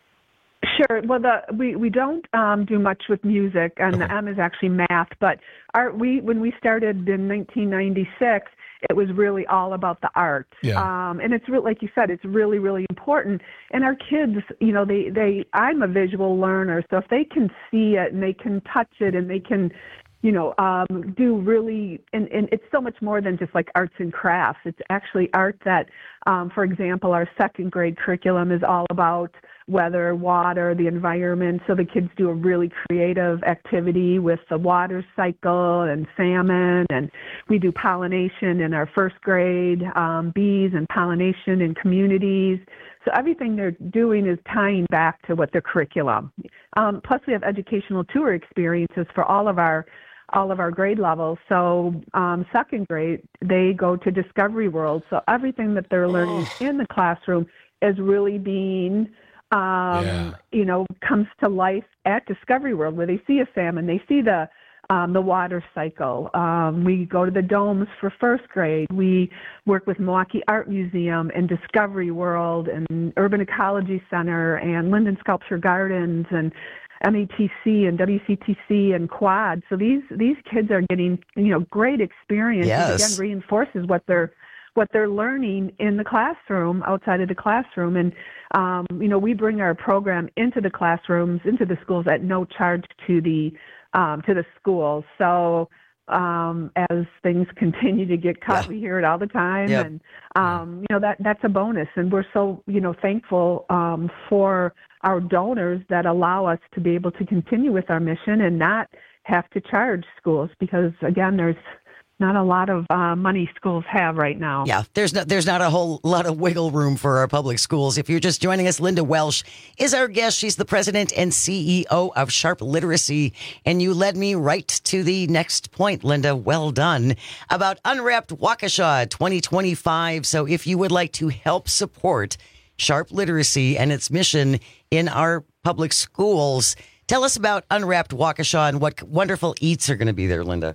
Sure. Well, the we we don't um, do much with music, and okay. the M is actually math. But art, we when we started in nineteen ninety-six. It was really all about the art. Yeah. Um, and it's really, like you said, it's really, really important. And our kids, you know, they, they, I'm a visual learner. So if they can see it and they can touch it and they can, you know, um, do really, and, and it's so much more than just like arts and crafts. It's actually art that, um, for example, our second grade curriculum is all about weather, water, the environment. So the kids do a really creative activity with the water cycle and salmon, and we do pollination in our first grade, um, bees and pollination in communities. So everything they're doing is tying back to what their curriculum. Um, plus, we have educational tour experiences for all of our all of our grade levels. So um, second grade, they go to Discovery World. So everything that they're learning oh. in the classroom is really being Um, yeah. you know, comes to life at Discovery World, where they see a salmon, they see the um, the water cycle. Um, we go to the domes for first grade. We work with Milwaukee Art Museum and Discovery World and Urban Ecology Center and Linden Sculpture Gardens and M A T C and W C T C and Quad. So these these kids are getting you know great experience. Yes. It again reinforces what they're what they're learning in the classroom, outside of the classroom. And, um, you know, we bring our program into the classrooms, into the schools at no charge to the um, to the schools. So um, as things continue to get cut, yeah. we hear it all the time. Yep. And, um, you know, that that's a bonus. And we're so, you know, thankful um, for our donors that allow us to be able to continue with our mission and not have to charge schools because, again, there's not a lot of uh, money schools have right now. Yeah, there's not, there's not a whole lot of wiggle room for our public schools. If you're just joining us, Linda Welsh is our guest. She's the president and C E O of Sharp Literacy. And you led me right to the next point, Linda. Well done. About Unwrapped Waukesha twenty twenty-five. So if you would like to help support Sharp Literacy and its mission in our public schools, tell us about Unwrapped Waukesha and what wonderful eats are going to be there, Linda.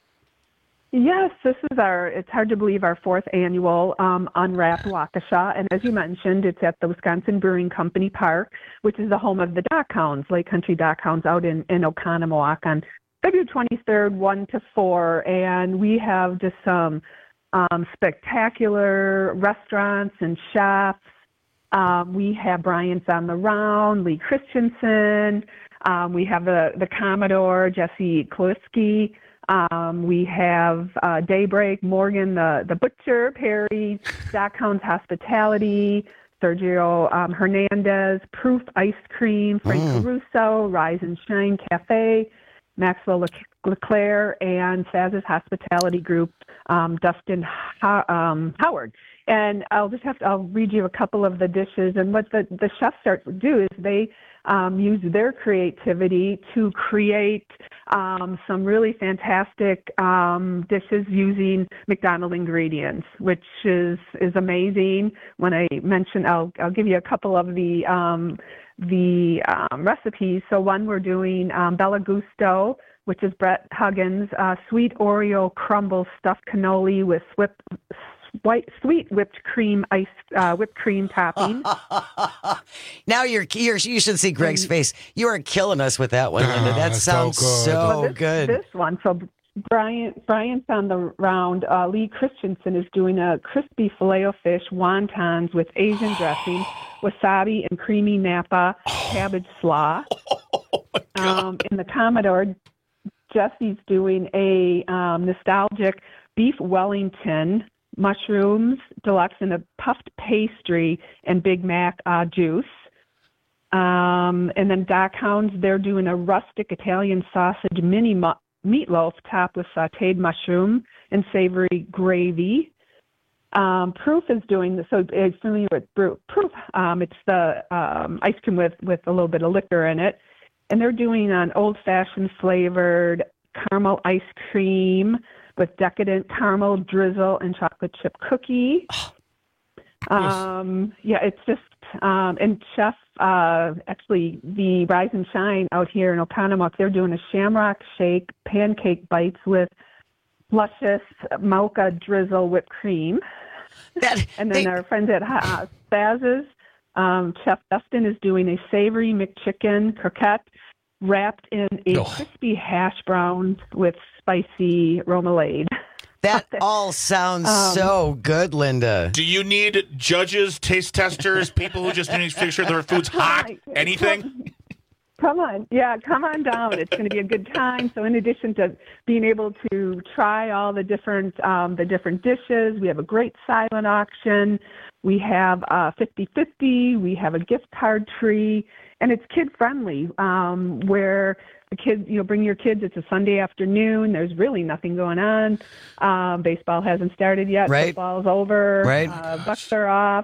Yes, this is our, it's hard to believe, our fourth annual um, Unwrapped Waukesha. And as you mentioned, it's at the Wisconsin Brewing Company Park, which is the home of the Dock Hounds, Lake Country Dock Hounds out in, in Oconomowoc on February twenty-third, one to four. And we have just some um, spectacular restaurants and chefs. Um, we have Bryant's on the Round, Lee Christensen. Um, we have the, the Commodore, Jesse Kloski. Um, we have uh, Daybreak, Morgan the, the Butcher, Perry, Dock Hounds Hospitality, Sergio um, Hernandez, Proof Ice Cream, Frank mm. Caruso, Rise and Shine Cafe, Maxwell Le- LeClaire, and Saz's Hospitality Group, um, Dustin Ho- um, Howard. And I'll just have to, I'll read you a couple of the dishes. And what the, the chefs start to do is they um, use their creativity to create um, some really fantastic um, dishes using McDonald's ingredients, which is, is amazing. When I mention, I'll, I'll give you a couple of the um, the um, recipes. So one, we're doing um, Bella Gusto, which is Brett Huggins, uh, sweet Oreo crumble stuffed cannoli with whip, white sweet whipped cream ice uh, whipped cream topping. Now you're, you're you should see Greg's face. You are killing us with that one, Linda. That sounds so good. So well, this, good. This one, so Brian Brian's on the round. Uh, Lee Christensen is doing a crispy filet-o-fish wontons with Asian dressing, wasabi and creamy Napa cabbage slaw. um, in the Commodore, Jesse's doing a um, nostalgic beef Wellington, mushrooms deluxe, and a puffed pastry and Big Mac uh, juice. Um, and then Doc Hounds, they're doing a rustic Italian sausage mini mu- meatloaf topped with sautéed mushroom and savory gravy. Um, Proof is doing the, so it's familiar with Proof. Um, it's the um, ice cream with, with a little bit of liquor in it. And they're doing an old-fashioned flavored caramel ice cream with decadent caramel drizzle and chocolate chip cookie. Um, yeah, it's just, um, and Chef, uh, actually, the Rise and Shine out here in Oconomowoc, they're doing a shamrock shake pancake bites with luscious mocha drizzle whipped cream. That, and then they... our friends at uh, Spaz's, um, Chef Dustin is doing a savory McChicken croquette wrapped in a oh. crispy hash brown with spicy remoulade. That all sounds Um, so good, Linda. Do you need judges, taste testers, people who just need to make sure their food's hot? Anything? Come on. Yeah, come on down. It's going to be a good time. So in addition to being able to try all the different um, the different dishes, we have a great silent auction. We have uh, fifty-fifty. We have a gift card tree. And it's kid-friendly, um, where the kids, you know, bring your kids. It's a Sunday afternoon. There's really nothing going on. Um, baseball hasn't started yet. Right. Football's over. Right. Uh, Bucks are off.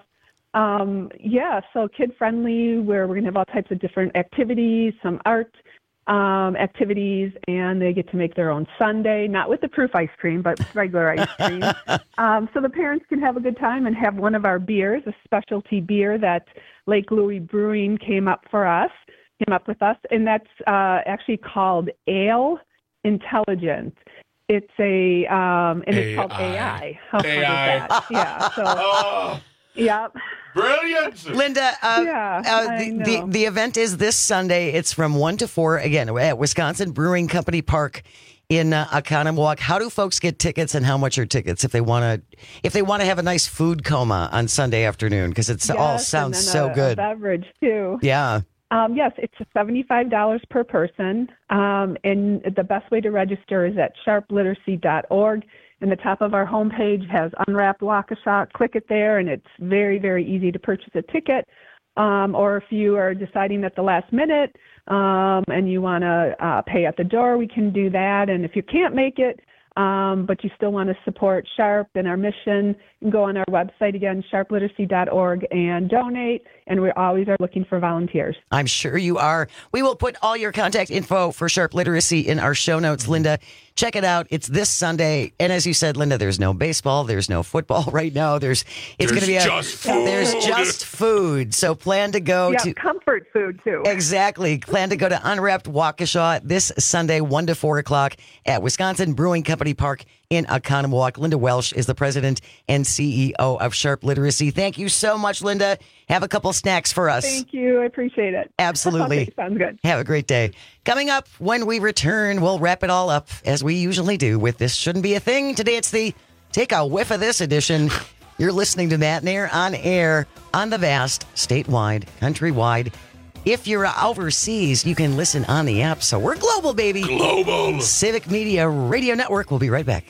Um, yeah, so kid-friendly, where we're going to have all types of different activities, some art um, activities, and they get to make their own sundae, not with the Proof ice cream, but regular ice cream. um, so the parents can have a good time and have one of our beers, a specialty beer that Lake Louis Brewing came up for us, came up with us, and that's uh, actually called Ale Intelligent. It's a, um, and it's A I. called A I. How fun is A I. that? Yeah, so, Oh, yep. brilliant. Linda, uh, Yeah, uh, I the, know. the the event is this Sunday. It's from one to four, again, at Wisconsin Brewing Company Park in uh, Oconomowoc. How do folks get tickets, and how much are tickets if they want to if they want to have a nice food coma on Sunday afternoon? Because it all Yes, sounds and then so a, good. A beverage too. Yeah. Um, yes, it's seventy-five dollars per person, um, and the best way to register is at sharp literacy dot org. And the top of our homepage has Unwrapped Waukesha. Click it there, and it's very, very easy to purchase a ticket. Um, or if you are deciding at the last minute um, and you want to uh, pay at the door, we can do that. And if you can't make it, um, but you still want to support Sharp and our mission, you can go on our website again, sharp literacy dot org, and donate. And we always are looking for volunteers. I'm sure you are. We will put all your contact info for Sharp Literacy in our show notes, Linda. Check it out. It's this Sunday. And as you said, Linda, there's no baseball. There's no football right now. There's it's going to be a, just food. There's just food. So plan to go yeah, to comfort food too. Exactly. Plan to go to Unwrapped Waukesha this Sunday, one to four o'clock at Wisconsin Brewing Company Park in Oconomowoc. Linda Welsh is the president and C E O of Sharp Literacy. Thank you so much, Linda. Have a couple snacks for us. Thank you. I appreciate it. Absolutely. Okay, sounds good. Have a great day. Coming up when we return, we'll wrap it all up as we usually do with This Shouldn't Be a Thing. Today it's the Take a Whiff of This edition. You're listening to Matt Nair on air on the vast, statewide, countrywide. If you're overseas, you can listen on the app. So we're global, baby. Global. Civic Media Radio Network. We'll be right back.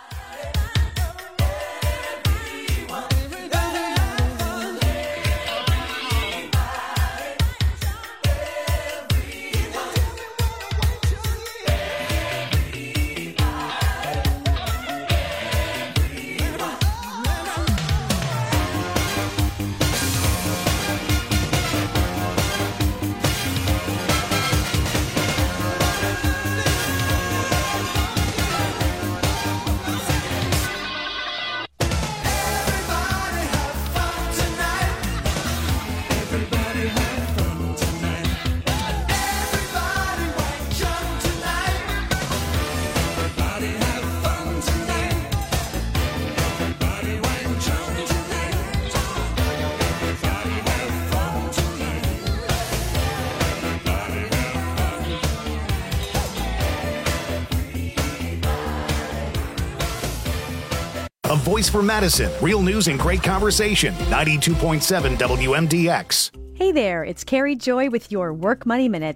A voice for Madison. Real news and great conversation. ninety-two point seven W M D X. Hey there, it's Carrie Joy with your Work Money Minute.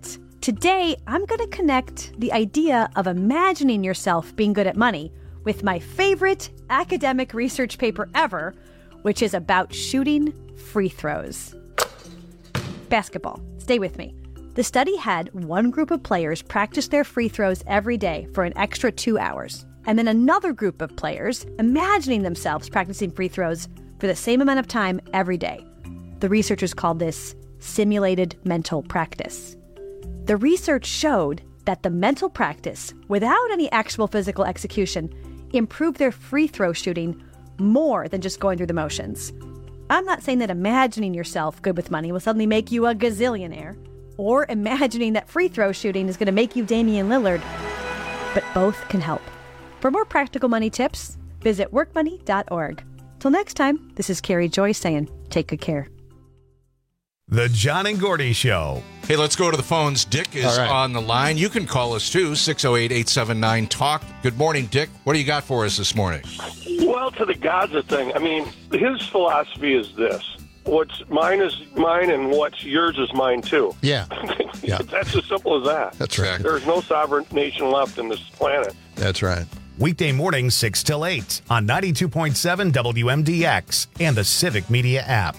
Today, I'm going to connect the idea of imagining yourself being good at money with my favorite academic research paper ever, which is about shooting free throws. Basketball. Stay with me. The study had one group of players practice their free throws every day for an extra two hours, and then another group of players imagining themselves practicing free throws for the same amount of time every day. The researchers called this simulated mental practice. The research showed that the mental practice, without any actual physical execution, improved their free throw shooting more than just going through the motions. I'm not saying that imagining yourself good with money will suddenly make you a gazillionaire, or imagining that free throw shooting is going to make you Damian Lillard, but both can help. For more practical money tips, visit work money dot org. Till next time, this is Carrie Joy saying, take good care. The John and Gordy Show. Hey, let's go to the phones. Dick is right on the line. You can call us, too, six oh eight, eight seven nine, talk. Good morning, Dick. What do you got for us this morning? Well, to the Gaza thing, I mean, his philosophy is this. What's mine is mine, and what's yours is mine, too. Yeah. yeah. That's as simple as that. That's right. There's no sovereign nation left in this planet. That's right. Weekday mornings, six till eight on ninety-two point seven W M D X and the Civic Media app.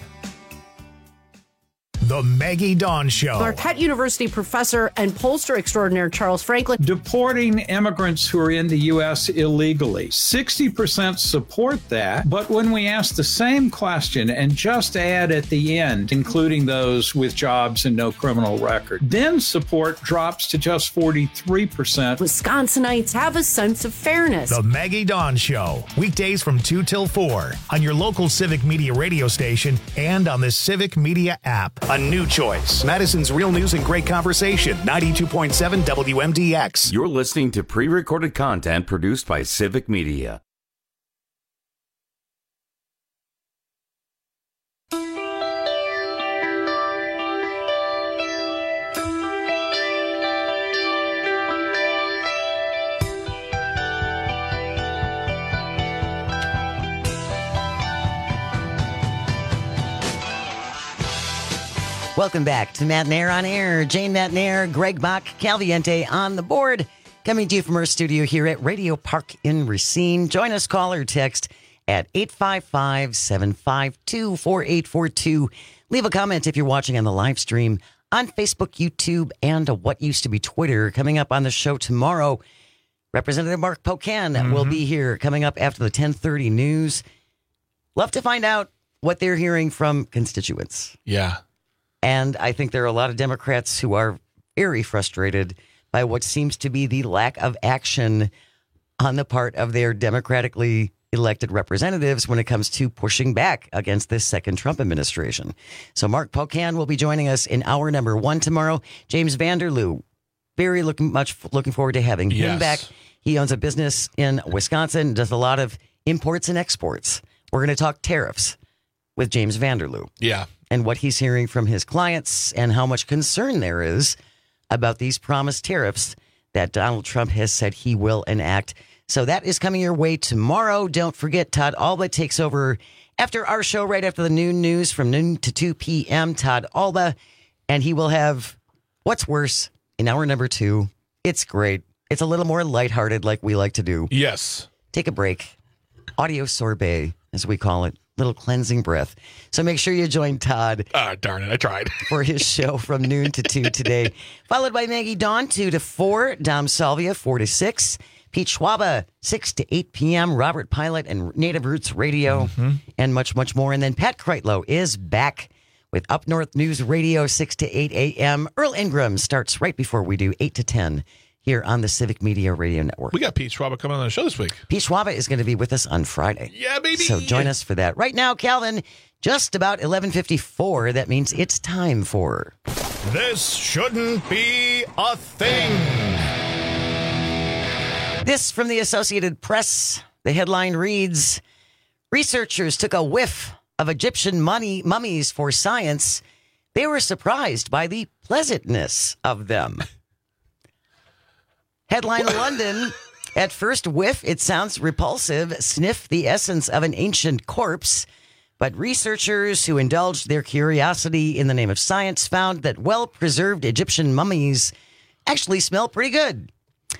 The Maggie Dawn Show. Marquette University professor and pollster extraordinaire Charles Franklin. Deporting immigrants who are in the U S illegally. sixty percent support that, but when we ask the same question and just add at the end, including those with jobs and no criminal record, then support drops to just forty-three percent. Wisconsinites have a sense of fairness. The Maggie Dawn Show. Weekdays from two till four on your local Civic Media radio station and on the Civic Media app. A new choice. Madison's Real News and Great Conversation. ninety-two point seven W M D X. You're listening to pre-recorded content produced by Civic Media. Welcome back to Matt Nair on Air. Jane Matt Nair, Greg Bach, Calviente on the board. Coming to you from our studio here at Radio Park in Racine. Join us, call or text at eight five five, seven five two, four eight four two. Leave a comment if you're watching on the live stream on Facebook, YouTube, and what used to be Twitter. Coming up on the show tomorrow, Representative Mark Pocan mm-hmm. will be here coming up after the ten thirty news. Love to find out what they're hearing from constituents. Yeah. And I think there are a lot of Democrats who are very frustrated by what seems to be the lack of action on the part of their democratically elected representatives when it comes to pushing back against this second Trump administration. So Mark Pocan will be joining us in hour number one tomorrow. James Vanderloo, very looking much looking forward to having yes. him back. He owns a business in Wisconsin, does a lot of imports and exports. We're going to talk tariffs with James Vanderloo. Yeah. And what he's hearing from his clients and how much concern there is about these promised tariffs that Donald Trump has said he will enact. So that is coming your way tomorrow. Don't forget, Todd Alba takes over after our show right after the noon news from noon to two p.m. Todd Alba, and he will have What's Worse in hour number two. It's great. It's a little more lighthearted like we like to do. Yes. Take a break. Audio sorbet, as we call it. Little cleansing breath. So make sure you join Todd. Ah, darn it, I tried. For his show from noon to two today. Followed by Maggie Dawn, two to four. Dom Salvia, four to six. Pete Schwaba, six to eight p.m. Robert Pilot and Native Roots Radio, mm-hmm. and much, much more. And then Pat Kreitlow is back with Up North News Radio, six to eight a.m. Earl Ingram starts right before we do, eight to ten. Here on the Civic Media Radio Network. We got Pete Schwaba coming on the show this week. Pete Schwaba is going to be with us on Friday. Yeah, baby. So join us for that. Right now, Calvin, just about eleven fifty-four. That means it's time for... This shouldn't be a thing. This from the Associated Press. The headline reads, researchers took a whiff of Egyptian money, mummies for science. They were surprised by the pleasantness of them. Headline London, at first whiff, it sounds repulsive, sniff the essence of an ancient corpse. But researchers who indulged their curiosity in the name of science found that well-preserved Egyptian mummies actually smell pretty good.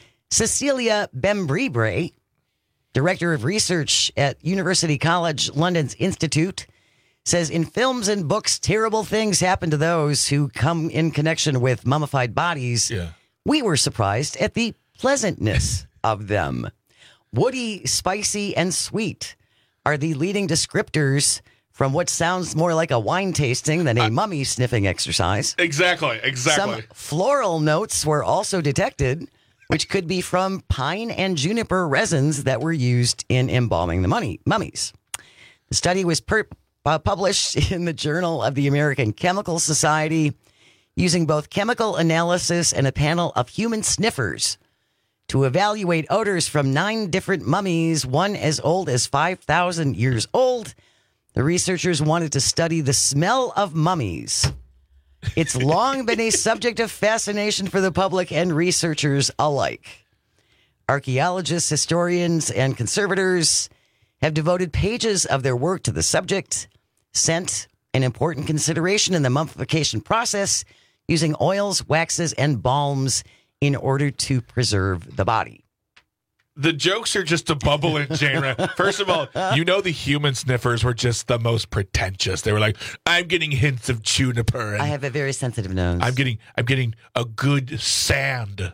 Cecilia Bembribre, Director of Research at University College London's Institute, says in films and books, terrible things happen to those who come in connection with mummified bodies. Yeah. We were surprised at the pleasantness of them. Woody, spicy, and sweet are the leading descriptors from what sounds more like a wine tasting than a uh, mummy sniffing exercise. Exactly, exactly. Some floral notes were also detected, which could be from pine and juniper resins that were used in embalming the mummy, mummies. The study was per, uh, published in the Journal of the American Chemical Society using both chemical analysis and a panel of human sniffers to evaluate odors from nine different mummies, one as old as five thousand years old. The researchers wanted to study the smell of mummies. It's long been a subject of fascination for the public and researchers alike. Archaeologists, historians, and conservators have devoted pages of their work to the subject. Scent, an important consideration in the mummification process, using oils, waxes, and balms in order to preserve the body. The jokes are just a bubble in Jane. First of all, you know the human sniffers were just the most pretentious. They were like, I'm getting hints of juniper. And I have a very sensitive nose. I'm getting I'm getting a good sand.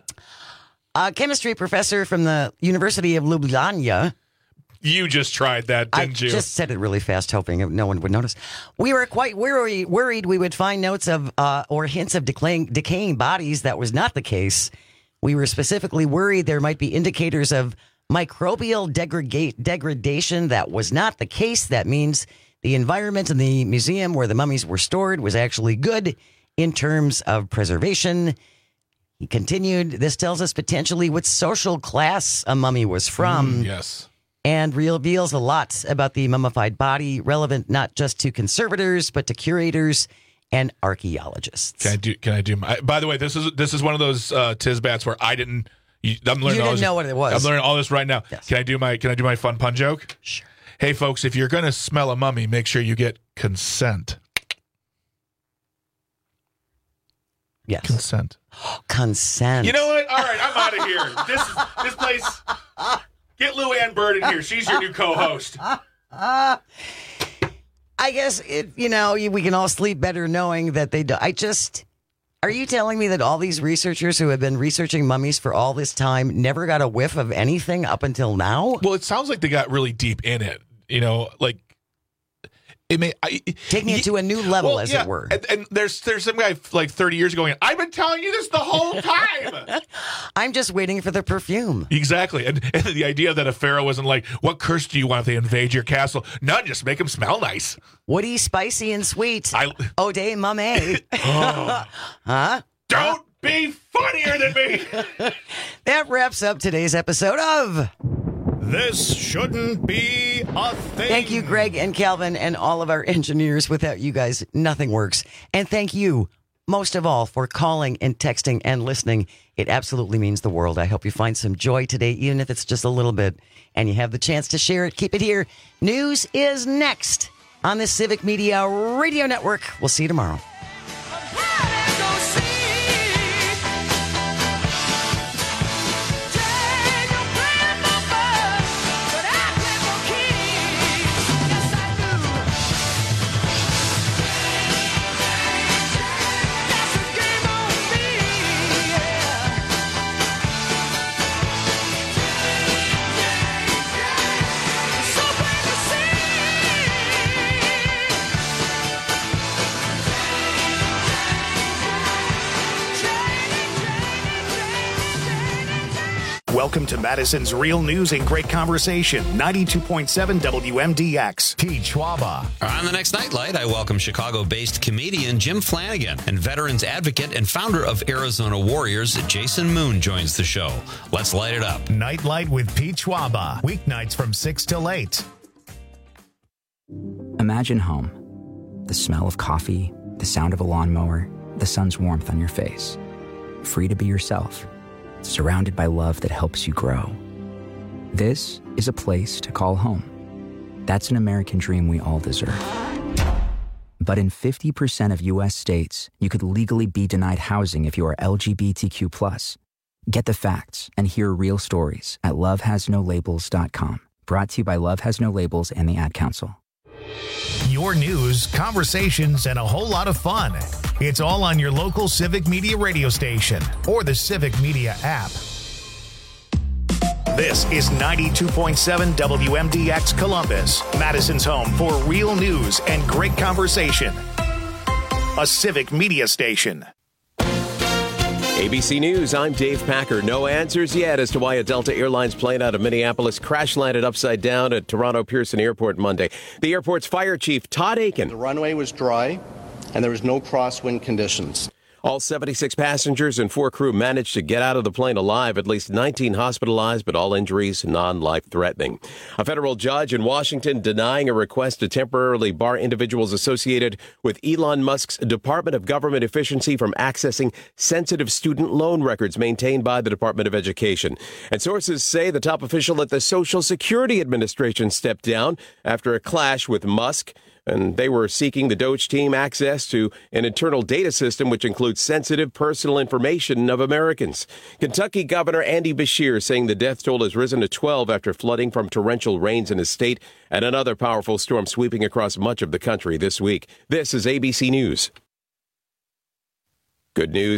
A chemistry professor from the University of Ljubljana. You just tried that, didn't I you? I just said it really fast, hoping no one would notice. We were quite worried, worried we would find notes of uh, or hints of decaying, decaying bodies. That was not the case. We were specifically worried there might be indicators of microbial degrada- degradation. That was not the case. That means the environment in the museum where the mummies were stored was actually good in terms of preservation. He continued, this tells us potentially what social class a mummy was from. Mm, yes. And reveals a lot about the mummified body, relevant not just to conservators, but to curators and archaeologists. Can I do? Can I do? My, by the way, this is this is one of those uh, Tizbats where I didn't. You, I'm learning. You all didn't this, know what it was. I'm learning all this right now. Yes. Can I do my? Can I do my fun pun joke? Sure. Hey, folks, if you're going to smell a mummy, make sure you get consent. Yes. Consent. Consent. You know what? All right, I'm out of here. This is this place. Get Lou Ann Bird in here. She's your new co-host. Uh, I guess, it, you know, we can all sleep better knowing that they do. I just, are you telling me that all these researchers who have been researching mummies for all this time never got a whiff of anything up until now? Well, it sounds like they got really deep in it. You know, like, it may I, taking it to a new level, well, as yeah, it were. And, and there's there's some guy like thirty years ago going, I've been telling you this the whole time. I'm just waiting for the perfume. Exactly, and, and the idea that a pharaoh wasn't like, what curse do you want if they invade your castle? None, just make them smell nice. Woody, spicy, and sweet. I, Ode mame. Oh. Huh? Don't be funnier than me. That wraps up today's episode of This Shouldn't Be a Thing. Thank you, Greg and Calvin, and all of our engineers. Without you guys, nothing works. And thank you, most of all, for calling and texting and listening. It absolutely means the world. I hope you find some joy today, even if it's just a little bit, and you have the chance to share it. Keep it here. News is next on the Civic Media Radio Network. We'll see you tomorrow. Welcome to Madison's Real News and Great Conversation, ninety-two point seven W M D X. T. Schwaba. On the next Nightlight, I welcome Chicago-based comedian Jim Flanagan and veterans advocate and founder of Arizona Warriors, Jason Moon, joins the show. Let's light it up. Nightlight with Pete Schwaba. Weeknights from six till eight. Imagine home. The smell of coffee, the sound of a lawnmower, the sun's warmth on your face. Free to be yourself. Surrounded by love that helps you grow. This is a place to call home. That's an American dream we all deserve. But in fifty percent of U S states, you could legally be denied housing if you are L G B T Q plus. Get the facts and hear real stories at love has no labels dot com. Brought to you by Love Has No Labels and the Ad Council. Your news, conversations, and a whole lot of fun. It's all on your local Civic Media radio station or the Civic Media app. This is ninety-two point seven W M D X Columbus, Madison's home for real news and great conversation. A Civic Media station. A B C News, I'm Dave Packer. No answers yet as to why a Delta Airlines plane out of Minneapolis crash-landed upside down at Toronto Pearson Airport Monday. The airport's fire chief, Todd Aiken. The runway was dry, and there was no crosswind conditions. All seventy-six passengers and four crew managed to get out of the plane alive, at least nineteen hospitalized, but all injuries non-life-threatening. A federal judge in Washington denying a request to temporarily bar individuals associated with Elon Musk's Department of Government Efficiency from accessing sensitive student loan records maintained by the Department of Education. And sources say the top official at the Social Security Administration stepped down after a clash with Musk. And they were seeking the Doge team access to an internal data system which includes sensitive personal information of Americans. Kentucky Governor Andy Beshear saying the death toll has risen to twelve after flooding from torrential rains in his state and another powerful storm sweeping across much of the country this week. This is A B C News. Good news.